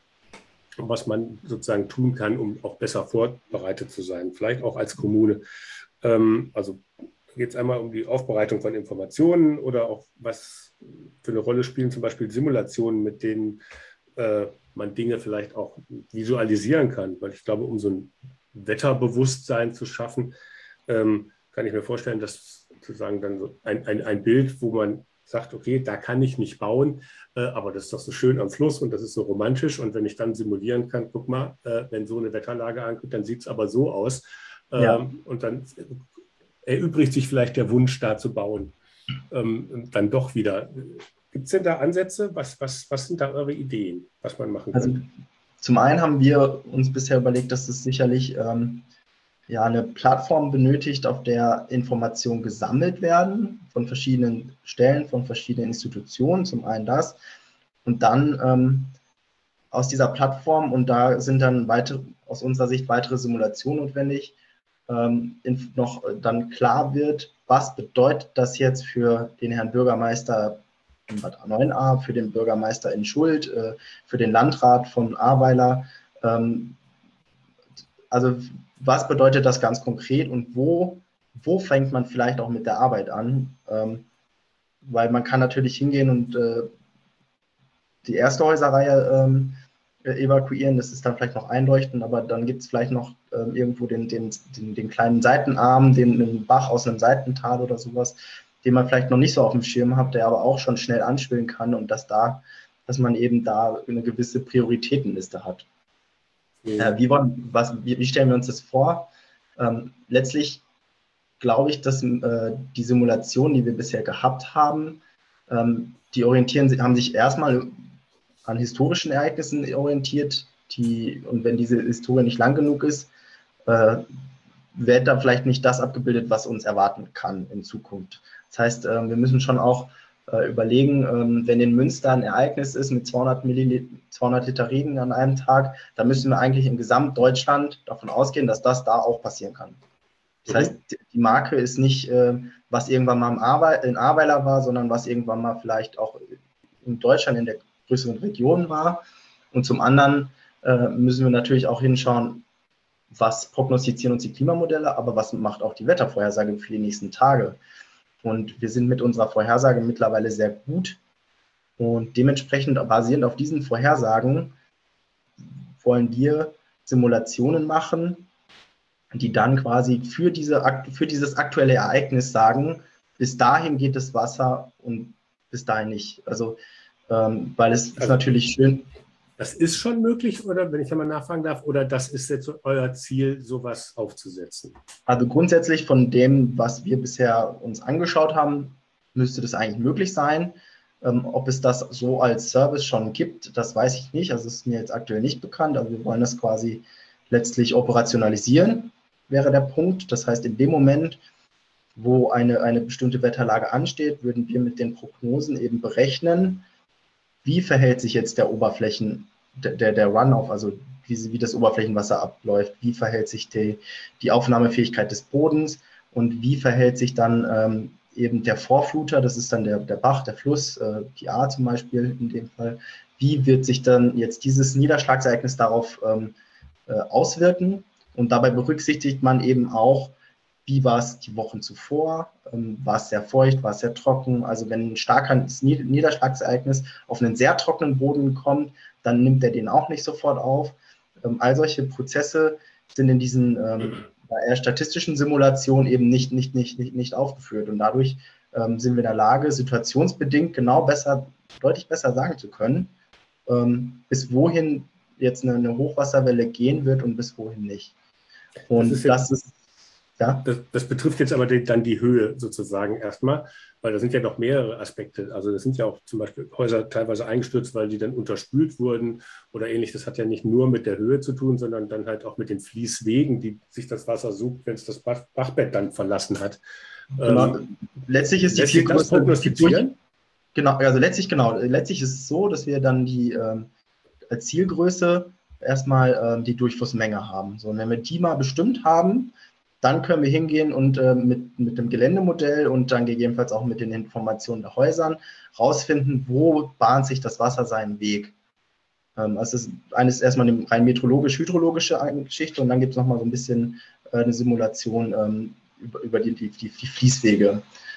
was man sozusagen tun kann, um auch besser vorbereitet zu sein, vielleicht auch als Kommune. Ähm, also geht es einmal um die Aufbereitung von Informationen oder auch was für eine Rolle spielen zum Beispiel Simulationen, mit denen äh, man Dinge vielleicht auch visualisieren kann, weil ich glaube, um so ein Wetterbewusstsein zu schaffen, ähm, kann ich mir vorstellen, dass sozusagen dann so ein, ein, ein Bild, wo man sagt, okay, da kann ich nicht bauen, äh, aber das ist doch so schön am Fluss und das ist so romantisch. Und wenn ich dann simulieren kann, guck mal, äh, wenn so eine Wetterlage ankommt, dann sieht es aber so aus. Ähm, ja. Und dann erübrigt sich vielleicht der Wunsch, da zu bauen. Ähm, dann doch wieder. Gibt es denn da Ansätze? Was, was, was sind da eure Ideen, was man machen kann? Also, zum einen haben wir uns bisher überlegt, dass es sicherlich ähm, ja, eine Plattform benötigt, auf der Informationen gesammelt werden von verschiedenen Stellen, von verschiedenen Institutionen, zum einen das. Und dann ähm, aus dieser Plattform, und da sind dann weitere, aus unserer Sicht weitere Simulationen notwendig, ähm, noch dann klar wird, was bedeutet das jetzt für den Herrn Bürgermeister in Bad Neuenahr, für den Bürgermeister in Schuld, äh, für den Landrat von Ahrweiler. Ähm, also was bedeutet das ganz konkret und wo, wo fängt man vielleicht auch mit der Arbeit an? Ähm, weil man kann natürlich hingehen und äh, die erste Häuserreihe ähm, evakuieren, das ist dann vielleicht noch einleuchtend, aber dann gibt es vielleicht noch ähm, irgendwo den, den, den, den kleinen Seitenarm, den, den Bach aus einem Seitental oder sowas, den man vielleicht noch nicht so auf dem Schirm hat, der aber auch schon schnell anschwillen kann und dass da, dass man eben da eine gewisse Prioritätenliste hat. Mhm. Äh, wie, wollen, was, wie, wie stellen wir uns das vor? Ähm, letztlich glaube ich, dass äh, die Simulationen, die wir bisher gehabt haben, ähm, die orientieren, haben sich erstmal an historischen Ereignissen orientiert, die, und wenn diese Historie nicht lang genug ist, äh, wird da vielleicht nicht das abgebildet, was uns erwarten kann in Zukunft. Das heißt, äh, wir müssen schon auch äh, überlegen, äh, wenn in Münster ein Ereignis ist mit zweihundert Liter Regen an einem Tag, dann müssen wir eigentlich in Gesamtdeutschland davon ausgehen, dass das da auch passieren kann. Das mhm. heißt, die Marke ist nicht, äh, was irgendwann mal im Arwe- in Ahrweiler war, sondern was irgendwann mal vielleicht auch in Deutschland in der größeren Region war. Und zum anderen äh, müssen wir natürlich auch hinschauen, was prognostizieren uns die Klimamodelle, aber was macht auch die Wettervorhersage für die nächsten Tage. Und wir sind mit unserer Vorhersage mittlerweile sehr gut. Und dementsprechend basierend auf diesen Vorhersagen wollen wir Simulationen machen, die dann quasi für, diese, für dieses aktuelle Ereignis sagen, bis dahin geht das Wasser und bis dahin nicht. Also, ähm, weil es ist also, natürlich schön. Das ist schon möglich, oder wenn ich einmal nachfragen darf, oder das ist jetzt euer Ziel, sowas aufzusetzen? Also grundsätzlich von dem, was wir bisher uns angeschaut haben, müsste das eigentlich möglich sein. Ähm, ob es das so als Service schon gibt, das weiß ich nicht. Also es ist mir jetzt aktuell nicht bekannt. Also wir wollen das quasi letztlich operationalisieren, wäre der Punkt. Das heißt, in dem Moment, wo eine, eine bestimmte Wetterlage ansteht, würden wir mit den Prognosen eben berechnen, wie verhält sich jetzt der Oberflächen, der, der Runoff, also wie, wie das Oberflächenwasser abläuft, wie verhält sich die, die Aufnahmefähigkeit des Bodens und wie verhält sich dann ähm, eben der Vorfluter, das ist dann der, der Bach, der Fluss, äh, die Ahr zum Beispiel in dem Fall, wie wird sich dann jetzt dieses Niederschlagsereignis darauf ähm, äh, auswirken, und dabei berücksichtigt man eben auch, wie war es die Wochen zuvor, ähm, war es sehr feucht, war es sehr trocken, also wenn ein starkes Niederschlagsereignis auf einen sehr trockenen Boden kommt, dann nimmt er den auch nicht sofort auf. Ähm, all solche Prozesse sind in diesen ähm, eher statistischen Simulationen eben nicht, nicht, nicht, nicht, nicht aufgeführt, und dadurch ähm, sind wir in der Lage, situationsbedingt genau besser, deutlich besser sagen zu können, ähm, bis wohin jetzt eine, eine Hochwasserwelle gehen wird und bis wohin nicht. Und das ist, das ist Ja. Das, das betrifft jetzt aber die, dann die Höhe sozusagen erstmal, weil da sind ja noch mehrere Aspekte. Also das sind ja auch zum Beispiel Häuser teilweise eingestürzt, weil die dann unterspült wurden oder ähnlich. Das hat ja nicht nur mit der Höhe zu tun, sondern dann halt auch mit den Fließwegen, die sich das Wasser sucht, wenn es das Bach, Bachbett dann verlassen hat. Genau. Ähm, letztlich ist die Zielgröße prognostizieren. Genau, also letztlich genau. Letztlich ist es so, dass wir dann die ähm, als Zielgröße erstmal ähm, die Durchflussmenge haben. So, und wenn wir die mal bestimmt haben, dann können wir hingehen und äh, mit, mit dem Geländemodell und dann gegebenenfalls auch mit den Informationen der Häusern rausfinden, wo bahnt sich das Wasser seinen Weg. Ähm, also das ist eines erstmal eine rein meteorologisch-hydrologische Geschichte, und dann gibt es nochmal so ein bisschen äh, eine Simulation ähm, über, über die, die, die Fließwege.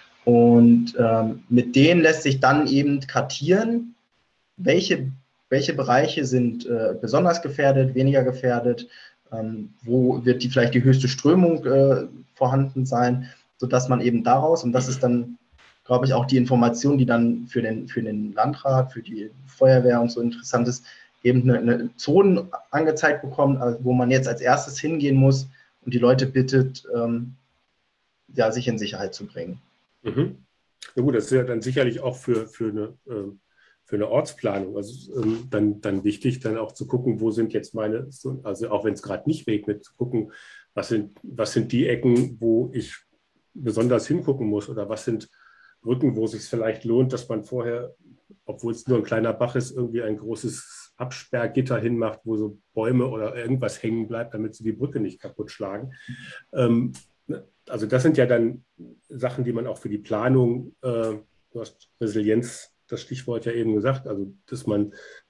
Und ähm, mit denen lässt sich dann eben kartieren, welche, welche Bereiche sind äh, besonders gefährdet, weniger gefährdet, Ähm, wo wird die vielleicht die höchste Strömung äh, vorhanden sein, sodass man eben daraus, und das ist dann, glaube ich, auch die Information, die dann für den, für den Landrat, für die Feuerwehr und so interessant ist, eben eine, eine Zone angezeigt bekommt, also wo man jetzt als erstes hingehen muss und die Leute bittet, ähm, ja, sich in Sicherheit zu bringen. Mhm. Na gut, das ist ja dann sicherlich auch für, für eine ähm für eine Ortsplanung, also ähm, dann, dann wichtig, dann auch zu gucken, wo sind jetzt meine, also auch wenn es gerade nicht regnet, zu gucken, was sind, was sind die Ecken, wo ich besonders hingucken muss, oder was sind Brücken, wo es sich vielleicht lohnt, dass man vorher, obwohl es nur ein kleiner Bach ist, irgendwie ein großes Absperrgitter hinmacht, wo so Bäume oder irgendwas hängen bleibt, damit sie die Brücke nicht kaputt schlagen. Ähm, also das sind ja dann Sachen, die man auch für die Planung, äh, du hast Resilienz, das Stichwort ja eben gesagt, also dass man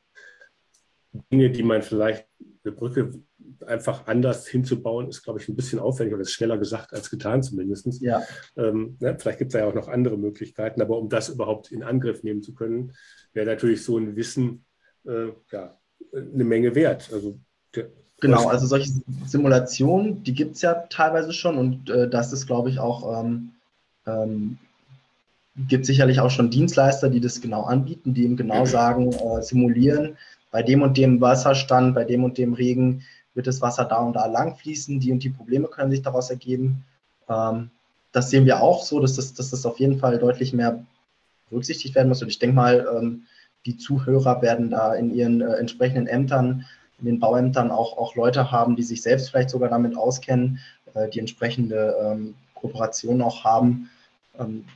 Dinge, die man vielleicht, eine Brücke einfach anders hinzubauen, ist, glaube ich, ein bisschen aufwendig, oder ist schneller gesagt als getan zumindest. Ja. Ähm, ne, vielleicht gibt es ja auch noch andere Möglichkeiten, aber um das überhaupt in Angriff nehmen zu können, wäre natürlich so ein Wissen äh, ja, eine Menge wert. Also der, Genau, also solche Simulationen, die gibt es ja teilweise schon, und äh, das ist, glaube ich, auch ähm, ähm, gibt sicherlich auch schon Dienstleister, die das genau anbieten, die eben genau sagen, äh, simulieren, bei dem und dem Wasserstand, bei dem und dem Regen wird das Wasser da und da lang fließen, die und die Probleme können sich daraus ergeben. Ähm, das sehen wir auch so, dass das, dass das auf jeden Fall deutlich mehr berücksichtigt werden muss. Und ich denke mal, ähm, die Zuhörer werden da in ihren äh, entsprechenden Ämtern, in den Bauämtern auch, auch Leute haben, die sich selbst vielleicht sogar damit auskennen, äh, die entsprechende ähm, Kooperation auch haben. Ähm,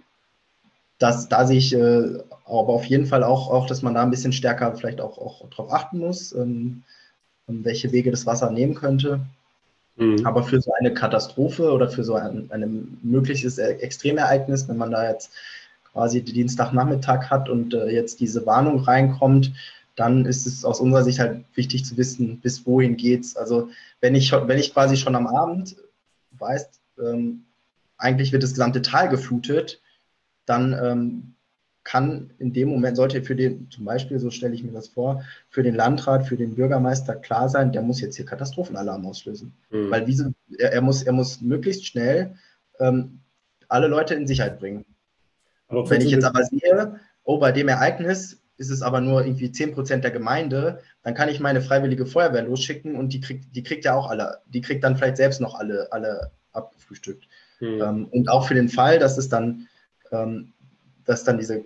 dass da sich äh, aber auf jeden Fall auch, auch, dass man da ein bisschen stärker vielleicht auch, auch drauf achten muss, ähm, welche Wege das Wasser nehmen könnte. Mhm. Aber für so eine Katastrophe oder für so ein, ein mögliches Extremereignis, wenn man da jetzt quasi den Dienstagnachmittag hat und äh, jetzt diese Warnung reinkommt, dann ist es aus unserer Sicht halt wichtig zu wissen, bis wohin geht's. Also wenn ich, wenn ich quasi schon am Abend weiß, ähm, eigentlich wird das gesamte Tal geflutet, dann ähm, kann in dem Moment, sollte für den, zum Beispiel, so stelle ich mir das vor, für den Landrat, für den Bürgermeister klar sein, der muss jetzt hier Katastrophenalarm auslösen. Mhm. Weil diese, er, er, muss, er muss möglichst schnell ähm, alle Leute in Sicherheit bringen. Aber wenn ich jetzt aber sehe, oh, bei dem Ereignis ist es aber nur irgendwie zehn Prozent der Gemeinde, dann kann ich meine freiwillige Feuerwehr losschicken und die kriegt, die kriegt ja auch alle, die kriegt dann vielleicht selbst noch alle, alle abgefrühstückt. Mhm. Ähm, und auch für den Fall, dass es dann, ähm, dass dann diese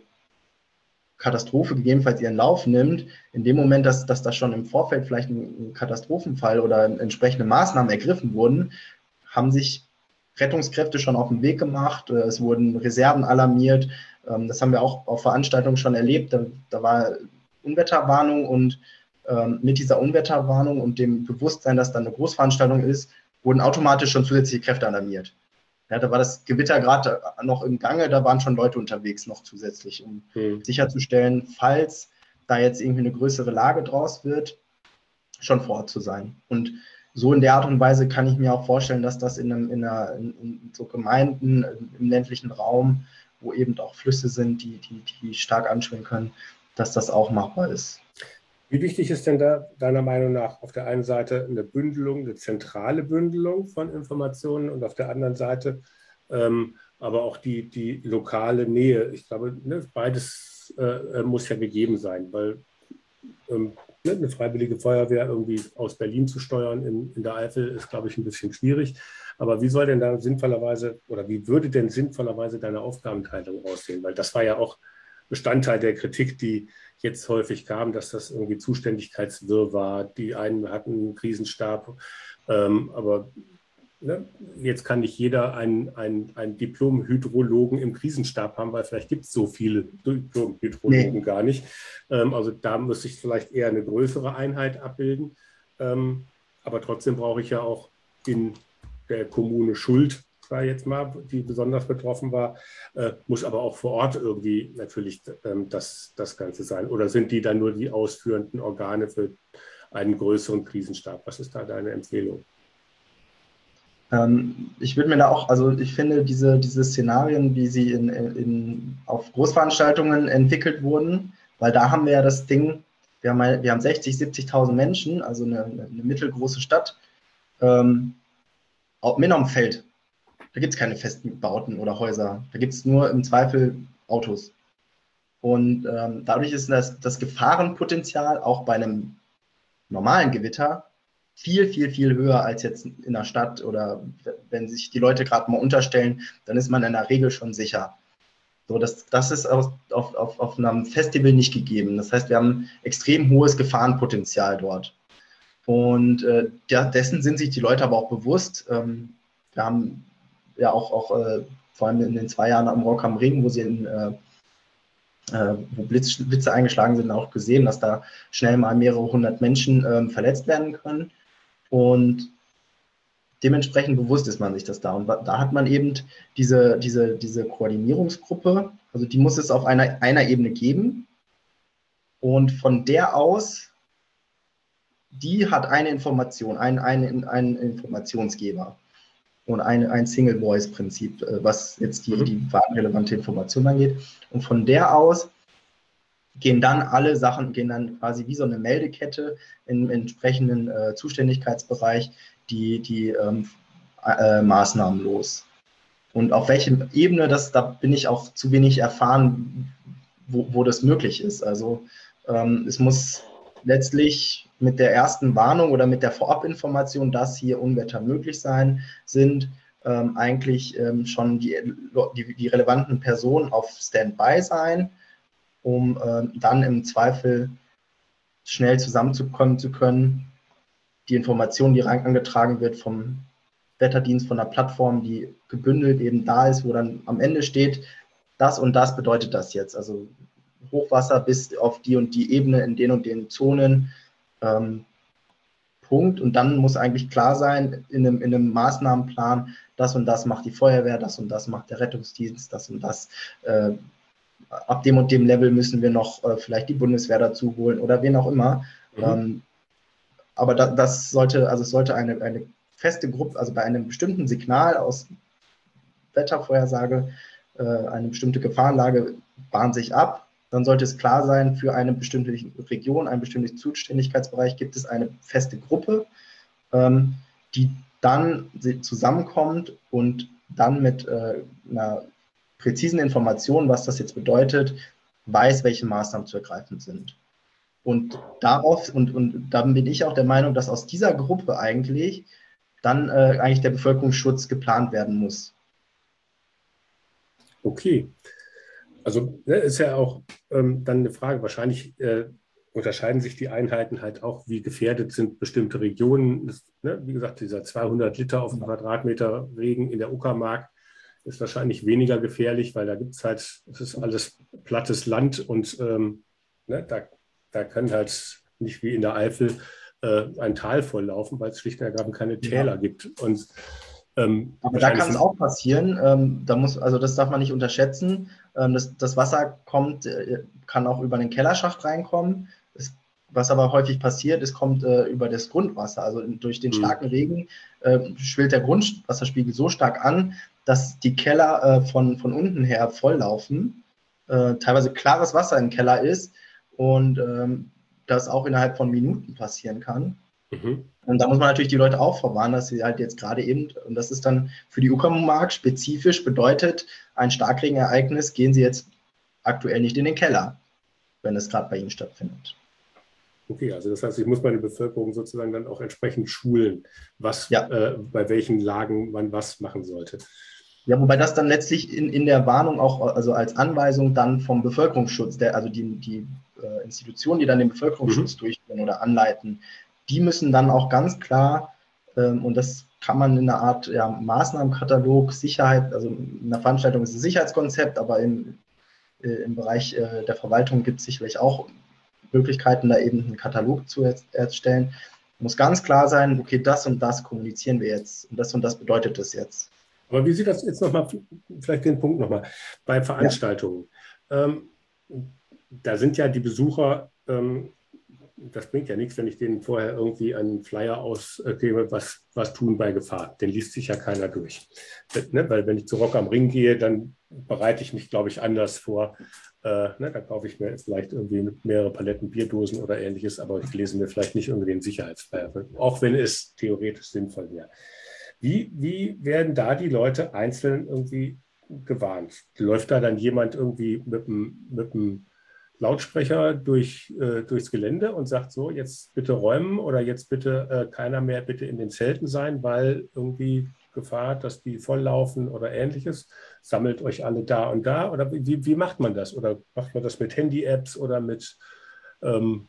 Katastrophe gegebenenfalls ihren Lauf nimmt, in dem Moment, dass, dass da schon im Vorfeld vielleicht ein Katastrophenfall oder entsprechende Maßnahmen ergriffen wurden, haben sich Rettungskräfte schon auf den Weg gemacht, es wurden Reserven alarmiert, das haben wir auch auf Veranstaltungen schon erlebt, da, da war Unwetterwarnung und ähm, mit dieser Unwetterwarnung und dem Bewusstsein, dass da eine Großveranstaltung ist, wurden automatisch schon zusätzliche Kräfte alarmiert. Ja, da war das Gewitter gerade noch im Gange, da waren schon Leute unterwegs noch zusätzlich, um mhm. sicherzustellen, falls da jetzt irgendwie eine größere Lage draus wird, schon vor Ort zu sein. Und so in der Art und Weise kann ich mir auch vorstellen, dass das in, einem, in, einer, in so Gemeinden im ländlichen Raum, wo eben auch Flüsse sind, die, die, die stark anschwimmen können, dass das auch machbar ist. Wie wichtig ist denn da deiner Meinung nach auf der einen Seite eine Bündelung, eine zentrale Bündelung von Informationen und auf der anderen Seite ähm, aber auch die, die lokale Nähe? Ich glaube, ne, beides äh, muss ja gegeben sein, weil ähm, ne, eine freiwillige Feuerwehr irgendwie aus Berlin zu steuern in, in der Eifel ist, glaube ich, ein bisschen schwierig. Aber wie soll denn da sinnvollerweise oder wie würde denn sinnvollerweise deine Aufgabenteilung aussehen? Weil das war ja auch Bestandteil der Kritik, die jetzt häufig kam, dass das irgendwie Zuständigkeitswirr war. Die einen hatten einen Krisenstab, ähm, aber ne, jetzt kann nicht jeder einen, einen, einen Diplom-Hydrologen im Krisenstab haben, weil vielleicht gibt es so viele Diplom-Hydrologen nee. gar nicht. Ähm, also da müsste ich vielleicht eher eine größere Einheit abbilden. Ähm, aber trotzdem brauche ich ja auch in der Kommune Schuld, jetzt mal, die besonders betroffen war, äh, muss aber auch vor Ort irgendwie natürlich ähm, das, das Ganze sein. Oder sind die dann nur die ausführenden Organe für einen größeren Krisenstab? Was ist da deine Empfehlung? Ähm, ich würde mir da auch, also ich finde diese, diese Szenarien, wie sie in, in, auf Großveranstaltungen entwickelt wurden, weil da haben wir ja das Ding, wir haben, wir haben sechzig, siebzigtausend Menschen, also eine, eine mittelgroße Stadt, ähm, mitten am Feld. Da gibt es keine festen Bauten oder Häuser. Da gibt es nur im Zweifel Autos. Und ähm, dadurch ist das, das Gefahrenpotenzial auch bei einem normalen Gewitter viel, viel, viel höher als jetzt in der Stadt. Oder wenn sich die Leute gerade mal unterstellen, dann ist man in der Regel schon sicher. So, das, das ist auf, auf, auf, auf einem Festival nicht gegeben. Das heißt, wir haben extrem hohes Gefahrenpotenzial dort. Und äh, dessen sind sich die Leute aber auch bewusst. Ähm, wir haben ja auch, auch äh, vor allem in den zwei Jahren am Rock am Ring, wo sie in, äh, äh, wo Blitz, Blitze eingeschlagen sind, auch gesehen, dass da schnell mal mehrere hundert Menschen äh, verletzt werden können. Und dementsprechend bewusst ist man sich das da. Und da hat man eben diese, diese, diese Koordinierungsgruppe, also die muss es auf einer, einer Ebene geben. Und von der aus, die hat eine Information, einen, einen, einen Informationsgeber. Und ein, ein Single-Voice-Prinzip, was jetzt die, die relevante Information angeht. Und von der aus gehen dann alle Sachen, gehen dann quasi wie so eine Meldekette im entsprechenden äh, Zuständigkeitsbereich die, die ähm, äh, Maßnahmen los. Und auf welcher Ebene, das, da bin ich auch zu wenig erfahren, wo, wo das möglich ist. Also ähm, es muss letztlich mit der ersten Warnung oder mit der Vorabinformation, dass hier Unwetter möglich sein, sind ähm, eigentlich ähm, schon die, die, die relevanten Personen auf Standby sein, um ähm, dann im Zweifel schnell zusammenzukommen zu können. Die Information, die angetragen wird vom Wetterdienst, von der Plattform, die gebündelt eben da ist, wo dann am Ende steht, das und das bedeutet das jetzt. Also Hochwasser bis auf die und die Ebene in den und den Zonen. Ähm, Punkt. Und dann muss eigentlich klar sein, in einem, in einem Maßnahmenplan, das und das macht die Feuerwehr, das und das macht der Rettungsdienst, das und das äh, ab dem und dem Level müssen wir noch äh, vielleicht die Bundeswehr dazu holen oder wen auch immer. Mhm. Ähm, aber da, das sollte, also es sollte eine, eine feste Gruppe, also bei einem bestimmten Signal aus Wettervorhersage, äh, eine bestimmte Gefahrenlage bahnt sich ab, dann sollte es klar sein, für eine bestimmte Region, einen bestimmten Zuständigkeitsbereich gibt es eine feste Gruppe, ähm, die dann zusammenkommt und dann mit äh, einer präzisen Information, was das jetzt bedeutet, weiß, welche Maßnahmen zu ergreifen sind. Und darauf, und, und dann bin ich auch der Meinung, dass aus dieser Gruppe eigentlich dann äh, eigentlich der Bevölkerungsschutz geplant werden muss. Okay. Also ne, ist ja auch ähm, dann eine Frage, wahrscheinlich äh, unterscheiden sich die Einheiten halt auch, wie gefährdet sind bestimmte Regionen. Das, ne, wie gesagt, dieser zweihundert Liter auf einen Quadratmeter Regen in der Uckermark ist wahrscheinlich weniger gefährlich, weil da gibt es halt, es ist alles plattes Land und ähm, ne, da, da kann halt nicht wie in der Eifel äh, ein Tal volllaufen, weil es schlicht und ergreifend keine Täler ja. gibt. Und Ähm, Aber da kann es auch passieren, ähm, da muss, also das darf man nicht unterschätzen. Ähm, das, das Wasser kommt, äh, kann auch über den Kellerschacht reinkommen. Es, was aber häufig passiert, es kommt äh, über das Grundwasser. Also durch den starken mhm. Regen äh, schwillt der Grundwasserspiegel so stark an, dass die Keller äh, von, von unten her volllaufen. Äh, teilweise klares Wasser im Keller ist und ähm, das auch innerhalb von Minuten passieren kann. Mhm. Und da muss man natürlich die Leute auch vorwarnen, dass sie halt jetzt gerade eben, und das ist dann für die Uckermark spezifisch, bedeutet, ein Starkregenereignis, gehen sie jetzt aktuell nicht in den Keller, wenn es gerade bei ihnen stattfindet. Okay, also das heißt, ich muss meine Bevölkerung sozusagen dann auch entsprechend schulen, was, ja. äh, bei welchen Lagen man was machen sollte. Ja, wobei das dann letztlich in, in der Warnung auch, also als Anweisung dann vom Bevölkerungsschutz, der, also die, die äh, Institutionen, die dann den Bevölkerungsschutz mhm. durchführen oder anleiten, die müssen dann auch ganz klar, ähm, und das kann man in einer Art ja, Maßnahmenkatalog, Sicherheit, also in der Veranstaltung ist es ein Sicherheitskonzept, aber im, äh, im Bereich äh, der Verwaltung gibt es sicherlich auch Möglichkeiten, da eben einen Katalog zu erstellen. Muss ganz klar sein, okay, das und das kommunizieren wir jetzt und das und das bedeutet das jetzt. Aber wie sieht das jetzt nochmal, vielleicht den Punkt nochmal, bei Veranstaltungen? Ja. Ähm, da sind ja die Besucher, ähm, das bringt ja nichts, wenn ich denen vorher irgendwie einen Flyer ausgebe, was, was tun bei Gefahr. Den liest sich ja keiner durch. Ne? Weil wenn ich zu Rock am Ring gehe, dann bereite ich mich, glaube ich, anders vor. Äh, ne? Dann kaufe ich mir vielleicht irgendwie mehrere Paletten Bierdosen oder ähnliches, aber ich lese mir vielleicht nicht irgendwie den Sicherheitsflyer, auch wenn es theoretisch sinnvoll wäre. Wie, wie werden da die Leute einzeln irgendwie gewarnt? Läuft da dann jemand irgendwie mit einem mit einem Lautsprecher durch, äh, durchs Gelände und sagt so, jetzt bitte räumen oder jetzt bitte äh, keiner mehr bitte in den Zelten sein, weil irgendwie Gefahr, dass die volllaufen oder ähnliches? Sammelt euch alle da und da? Oder wie, wie macht man das? Oder macht man das mit Handy-Apps oder mit... Ähm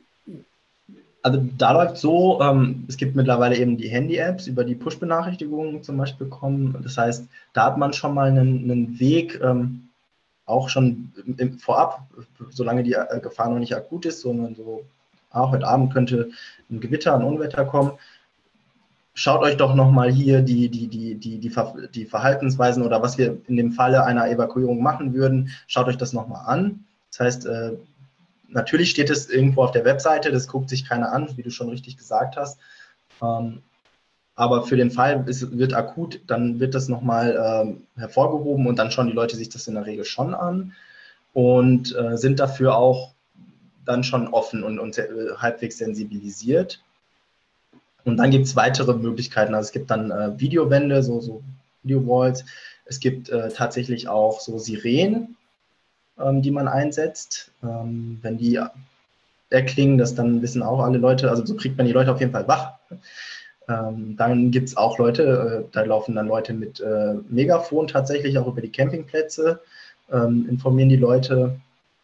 Also da läuft so, ähm, es gibt mittlerweile eben die Handy-Apps, über die Push-Benachrichtigungen zum Beispiel kommen. Das heißt, da hat man schon mal einen, einen Weg, ähm, auch schon im, im, vorab, solange die äh, Gefahr noch nicht akut ist, sondern so, ah, heute Abend könnte ein Gewitter, ein Unwetter kommen. Schaut euch doch nochmal hier die, die, die, die, die, die Verhaltensweisen oder was wir in dem Falle einer Evakuierung machen würden, schaut euch das nochmal an. Das heißt, äh, natürlich steht es irgendwo auf der Webseite, das guckt sich keiner an, wie du schon richtig gesagt hast. Ähm, aber für den Fall, es wird akut, dann wird das nochmal ähm, hervorgehoben und dann schauen die Leute sich das in der Regel schon an und äh, sind dafür auch dann schon offen und, und äh, halbwegs sensibilisiert. Und dann gibt es weitere Möglichkeiten. Also es gibt dann äh, Videowände, so, so Video-Walls. Es gibt äh, tatsächlich auch so Sirenen, ähm, die man einsetzt. Ähm, wenn die erklingen, das dann wissen auch alle Leute, also so kriegt man die Leute auf jeden Fall wach. Ähm, dann gibt es auch Leute, äh, da laufen dann Leute mit äh, Megafon tatsächlich auch über die Campingplätze, ähm, informieren die Leute.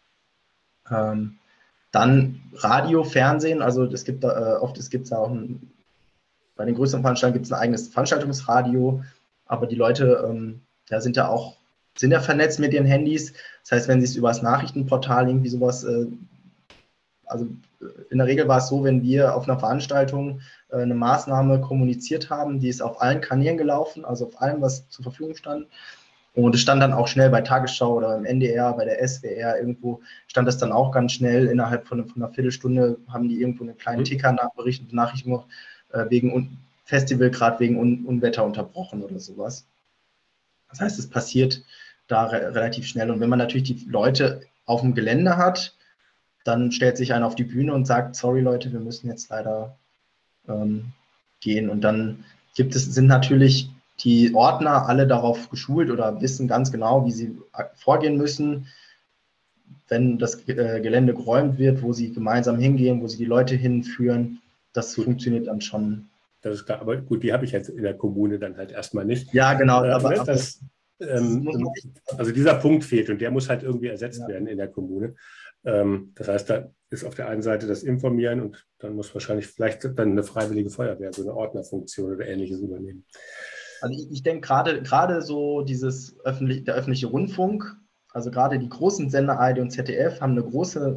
Ähm, dann Radio, Fernsehen, also es gibt da, äh, oft es gibt da auch ein, bei den größeren Veranstaltungen gibt es ein eigenes Veranstaltungsradio, aber die Leute ähm, ja, sind ja auch sind ja vernetzt mit ihren Handys. Das heißt, wenn sie es über das Nachrichtenportal irgendwie sowas, äh, also in der Regel war es so, wenn wir auf einer Veranstaltung äh, eine Maßnahme kommuniziert haben, die ist auf allen Kanälen gelaufen, also auf allem, was zur Verfügung stand. Und es stand dann auch schnell bei Tagesschau oder im N D R, bei der S W R, irgendwo stand das dann auch ganz schnell. Innerhalb von, von einer Viertelstunde haben die irgendwo einen kleinen Mhm. Ticker nachberichtet, Nachrichten noch, äh, wegen Un Festival gerade wegen Un Unwetter unterbrochen oder sowas. Das heißt, es passiert da re relativ schnell. Und wenn man natürlich die Leute auf dem Gelände hat, dann stellt sich einer auf die Bühne und sagt, sorry Leute, wir müssen jetzt leider ähm, gehen. Und dann gibt es, sind natürlich die Ordner alle darauf geschult oder wissen ganz genau, wie sie vorgehen müssen, wenn das äh, Gelände geräumt wird, wo sie gemeinsam hingehen, wo sie die Leute hinführen. Das gut. Funktioniert dann schon. Das ist klar, aber gut, die habe ich jetzt in der Kommune dann halt erstmal nicht. Ja, genau. Äh, aber, ne, aber das, ähm, also dieser Punkt fehlt und der muss halt irgendwie ersetzt ja. werden in der Kommune. Ähm, das heißt, da ist auf der einen Seite das Informieren und dann muss wahrscheinlich vielleicht dann eine freiwillige Feuerwehr, so eine Ordnerfunktion oder Ähnliches übernehmen. Also ich, ich denke gerade gerade so dieses öffentlich, der öffentliche Rundfunk, also gerade die großen Sender A R D und Z D F haben eine große,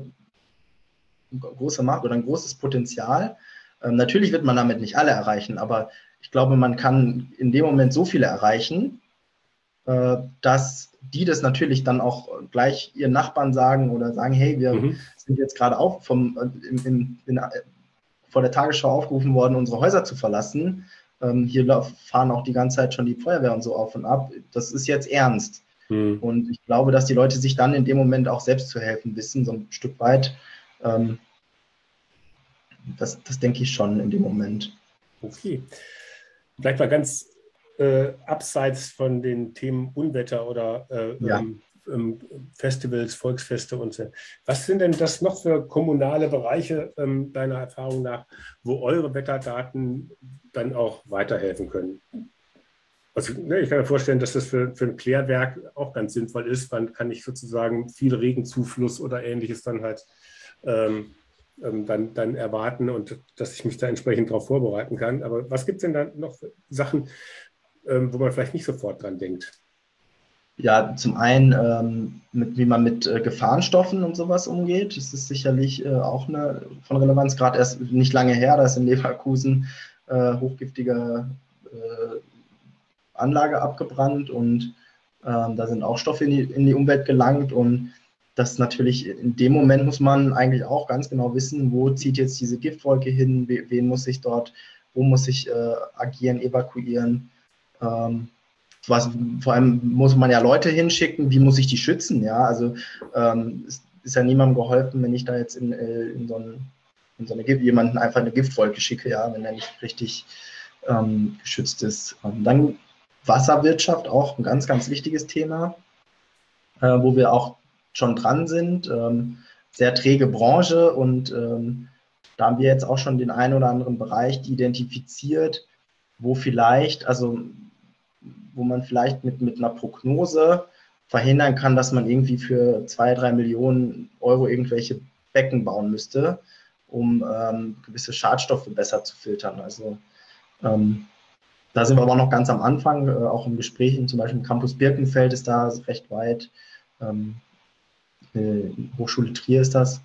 große Macht oder ein großes Potenzial. Ähm, natürlich wird man damit nicht alle erreichen, aber ich glaube, man kann in dem Moment so viele erreichen, äh, dass die das natürlich dann auch gleich ihren Nachbarn sagen oder sagen, hey, wir mhm. sind jetzt gerade auch vom, im, im, in, vor der Tagesschau aufgerufen worden, unsere Häuser zu verlassen. Ähm, hier fahren auch die ganze Zeit schon die Feuerwehr und so auf und ab. Das ist jetzt ernst. Mhm. Und ich glaube, dass die Leute sich dann in dem Moment auch selbst zu helfen wissen, so ein Stück weit. Ähm, das, das denke ich schon in dem Moment. Okay. Vielleicht mal ganz äh, abseits von den Themen Unwetter oder äh, ja. ähm, Festivals, Volksfeste und so. Was sind denn das noch für kommunale Bereiche ähm, deiner Erfahrung nach, wo eure Wetterdaten dann auch weiterhelfen können? Also, ne, ich kann mir vorstellen, dass das für, für ein Klärwerk auch ganz sinnvoll ist. Wann kann ich sozusagen viel Regenzufluss oder Ähnliches dann halt ähm, ähm, dann, dann erwarten und dass ich mich da entsprechend darauf vorbereiten kann. Aber was gibt es denn da noch für Sachen, ähm, wo man vielleicht nicht sofort dran denkt? Ja, zum einen, ähm, mit, wie man mit äh, Gefahrenstoffen und sowas umgeht. Das ist sicherlich äh, auch eine von Relevanz. Gerade erst nicht lange her, da ist in Leverkusen äh, hochgiftige äh, Anlage abgebrannt und ähm, da sind auch Stoffe in die, in die Umwelt gelangt. Und das natürlich, in dem Moment muss man eigentlich auch ganz genau wissen, wo zieht jetzt diese Giftwolke hin, wen muss ich dort, wo muss ich äh, agieren, evakuieren. Ähm, Was, vor allem muss man ja Leute hinschicken, wie muss ich die schützen, ja, also ähm, es ist ja niemandem geholfen, wenn ich da jetzt in, in, so, ein, in so eine jemanden einfach eine Giftwolke schicke, ja, wenn er nicht richtig ähm, geschützt ist. Und dann Wasserwirtschaft, auch ein ganz, ganz wichtiges Thema, äh, wo wir auch schon dran sind, ähm, sehr träge Branche und ähm, da haben wir jetzt auch schon den einen oder anderen Bereich identifiziert, wo vielleicht, also wo man vielleicht mit, mit einer Prognose verhindern kann, dass man irgendwie für zwei, drei Millionen Euro irgendwelche Becken bauen müsste, um ähm, gewisse Schadstoffe besser zu filtern. Also ähm, da sind wir aber noch ganz am Anfang, äh, auch im Gespräch, zum Beispiel im Campus Birkenfeld ist da recht weit, ähm, äh, Hochschule Trier ist das.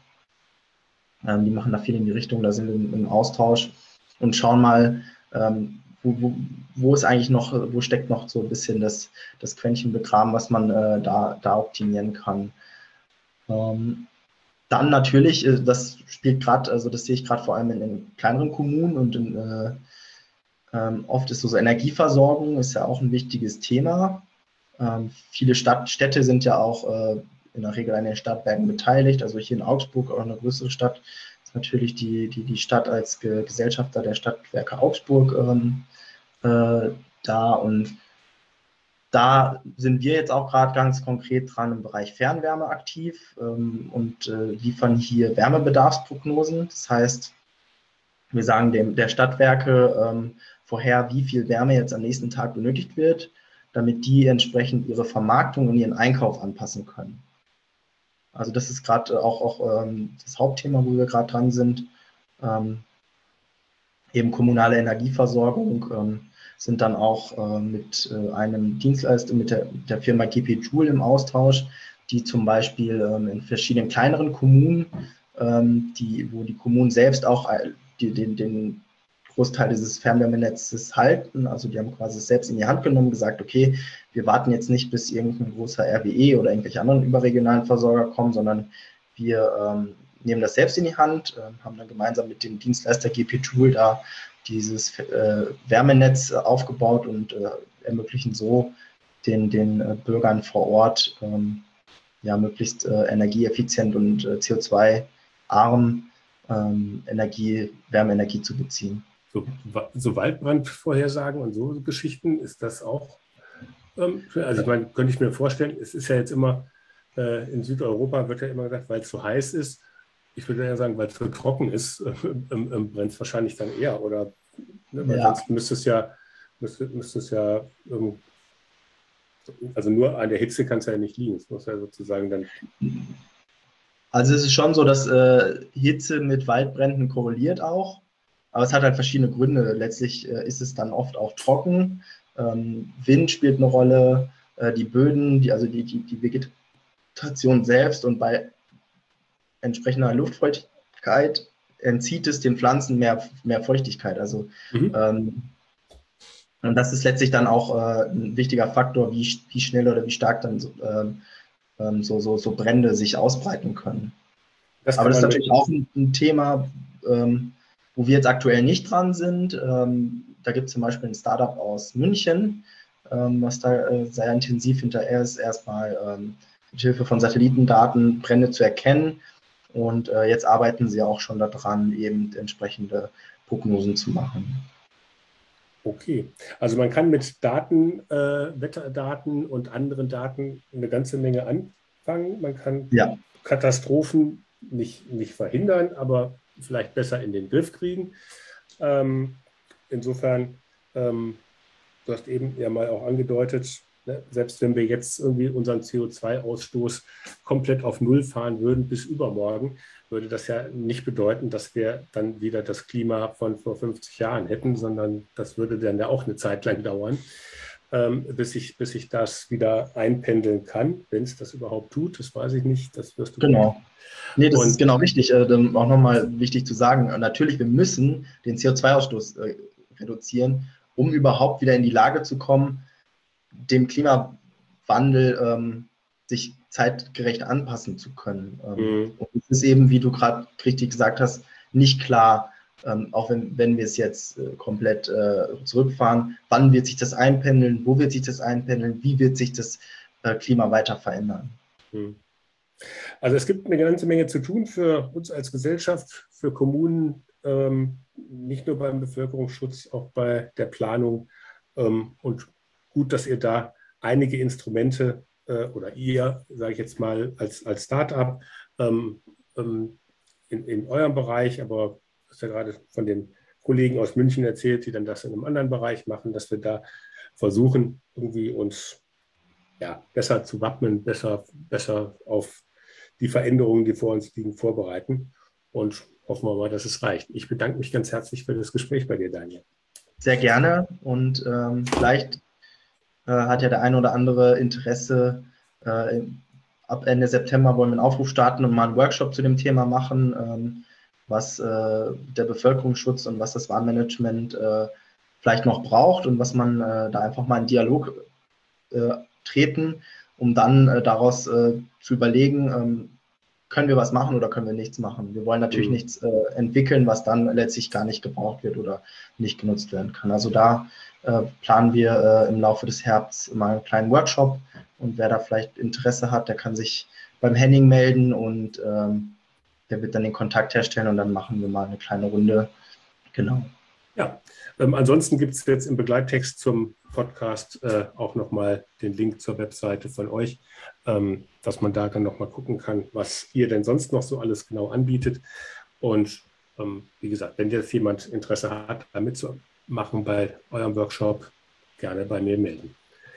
Ähm, die machen da viel in die Richtung, da sind wir im, im Austausch und schauen mal, ähm, Wo, wo, wo ist eigentlich noch, wo steckt noch so ein bisschen das, das Quäntchen begraben, was man äh, da, da optimieren kann. Ähm, dann natürlich, äh, das spielt gerade, also das sehe ich gerade vor allem in, in kleineren Kommunen und in, äh, ähm, oft ist so, so Energieversorgung ist ja auch ein wichtiges Thema. Ähm, viele Stadt, Städte sind ja auch äh, in der Regel an den Stadtwerken beteiligt, also hier in Augsburg, auch eine größere Stadt, ist natürlich die, die, die Stadt als Ge Gesellschafter der Stadtwerke Augsburg ähm, äh, da und da sind wir jetzt auch gerade ganz konkret dran im Bereich Fernwärme aktiv ähm, und äh, liefern hier Wärmebedarfsprognosen. Das heißt, wir sagen dem der Stadtwerke ähm, vorher, wie viel Wärme jetzt am nächsten Tag benötigt wird, damit die entsprechend ihre Vermarktung und ihren Einkauf anpassen können. Also das ist gerade auch, auch ähm, das Hauptthema, wo wir gerade dran sind. Ähm, eben kommunale Energieversorgung, ähm, sind dann auch äh, mit äh, einem Dienstleister, mit der, der Firma G P Joule im Austausch, die zum Beispiel ähm, in verschiedenen kleineren Kommunen, ähm, die, wo die Kommunen selbst auch die, den, den Großteil dieses Fernwärmenetzes halten. Also die haben quasi selbst in die Hand genommen, gesagt, okay, wir warten jetzt nicht, bis irgendein großer R W E oder irgendwelche anderen überregionalen Versorger kommen, sondern wir ähm, nehmen das selbst in die Hand, äh, haben dann gemeinsam mit dem Dienstleister G P Joule da dieses äh, Wärmenetz aufgebaut und äh, ermöglichen so den, den äh, Bürgern vor Ort ähm, ja, möglichst äh, energieeffizient und äh, C O zwei arm ähm, Energie, Wärmeenergie zu beziehen. So, so Waldbrandvorhersagen und so Geschichten, ist das auch, ähm, also ich meine, könnte ich mir vorstellen, es ist ja jetzt immer, äh, in Südeuropa wird ja immer gesagt, weil es so heiß ist, ich würde ja sagen, weil es so trocken ist, äh, ähm, brennt es wahrscheinlich dann eher, oder, ne, weil Ja. sonst müsste es ja, müsste, müsste es ja, ähm, also nur an der Hitze kann es ja nicht liegen, es muss ja sozusagen dann... Also es ist schon so, dass äh, Hitze mit Waldbränden korreliert auch, aber es hat halt verschiedene Gründe. Letztlich äh, ist es dann oft auch trocken, ähm, Wind spielt eine Rolle, äh, die Böden, die, also die, die, die Vegetation selbst, und bei entsprechender Luftfeuchtigkeit entzieht es den Pflanzen mehr, mehr Feuchtigkeit. Also Mhm. ähm, und das ist letztlich dann auch äh, ein wichtiger Faktor, wie, wie schnell oder wie stark dann so, ähm, so, so, so Brände sich ausbreiten können. Das Aber kann das ist man natürlich mit, auch ein, ein Thema, ähm, wo wir jetzt aktuell nicht dran sind. Ähm, da gibt es zum Beispiel ein Startup aus München, ähm, was da äh, sehr intensiv hinterher ist, erstmal ähm, mit Hilfe von Satellitendaten Brände zu erkennen. Und äh, jetzt arbeiten sie auch schon daran, eben entsprechende Prognosen zu machen. Okay, also man kann mit Daten, äh, Wetterdaten und anderen Daten eine ganze Menge anfangen. Man kann Ja. Katastrophen nicht, nicht verhindern, aber vielleicht besser in den Griff kriegen. Ähm, insofern, ähm, du hast eben ja mal auch angedeutet, ne, selbst wenn wir jetzt irgendwie unseren C O zwei Ausstoß komplett auf Null fahren würden bis übermorgen, würde das ja nicht bedeuten, dass wir dann wieder das Klima von vor fünfzig Jahren hätten, sondern das würde dann ja auch eine Zeit lang dauern, ähm, bis, ich, bis ich das wieder einpendeln kann, wenn es das überhaupt tut. Das weiß ich nicht, das wirst du. Genau. Nee, das ist Und genau richtig. Äh, auch nochmal wichtig zu sagen, natürlich, wir müssen den C O zwei Ausstoß äh, reduzieren, um überhaupt wieder in die Lage zu kommen, dem Klimawandel ähm, sich zeitgerecht anpassen zu können. Ähm, mh, und es ist eben, wie du gerade richtig gesagt hast, nicht klar, ähm, auch wenn, wenn wir es jetzt äh, komplett äh, zurückfahren, wann wird sich das einpendeln, wo wird sich das einpendeln, wie wird sich das äh, Klima weiter verändern. mh. Also es gibt eine ganze Menge zu tun für uns als Gesellschaft, für Kommunen, ähm, nicht nur beim Bevölkerungsschutz, auch bei der Planung. Ähm, und gut, dass ihr da einige Instrumente äh, oder ihr, sage ich jetzt mal, als, als Start-up ähm, ähm, in, in eurem Bereich, aber du hast ja gerade von den Kollegen aus München erzählt, die dann das in einem anderen Bereich machen, dass wir da versuchen, irgendwie uns ja, besser zu wappnen, besser, besser auf die Veränderungen, die vor uns liegen, vorbereiten. Und hoffen wir mal, dass es reicht. Ich bedanke mich ganz herzlich für das Gespräch bei dir, Daniel. Sehr gerne, und ähm, vielleicht äh, hat ja der eine oder andere Interesse. Äh, ab Ende September wollen wir einen Aufruf starten und mal einen Workshop zu dem Thema machen, ähm, was äh, der Bevölkerungsschutz und was das Warnmanagement äh, vielleicht noch braucht und was man äh, da einfach mal in Dialog äh, treten, um dann äh, daraus äh, zu überlegen, ähm, können wir was machen oder können wir nichts machen. Wir wollen natürlich Mhm. nichts äh, entwickeln, was dann letztlich gar nicht gebraucht wird oder nicht genutzt werden kann. Also da äh, planen wir äh, im Laufe des Herbsts mal einen kleinen Workshop, und wer da vielleicht Interesse hat, der kann sich beim Henning melden, und ähm, der wird dann den Kontakt herstellen, und dann machen wir mal eine kleine Runde. Genau. Ja, ähm, ansonsten gibt es jetzt im Begleittext zum Podcast äh, auch nochmal den Link zur Webseite von euch, ähm, dass man da dann nochmal gucken kann, was ihr denn sonst noch so alles genau anbietet. Und ähm, wie gesagt, wenn jetzt jemand Interesse hat, da mitzumachen bei eurem Workshop, gerne bei mir melden.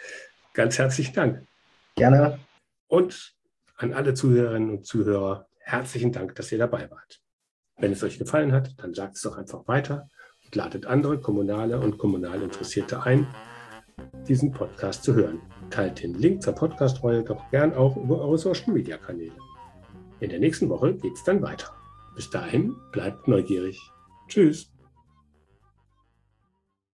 Ganz herzlichen Dank. Gerne. Und an alle Zuhörerinnen und Zuhörer, herzlichen Dank, dass ihr dabei wart. Wenn es euch gefallen hat, dann sagt es doch einfach weiter und ladet andere Kommunale und Kommunalinteressierte ein, diesen Podcast zu hören. Teilt den Link zur Podcast-Reihe doch gern auch über eure Social-Media-Kanäle. In der nächsten Woche geht es dann weiter. Bis dahin, bleibt neugierig. Tschüss.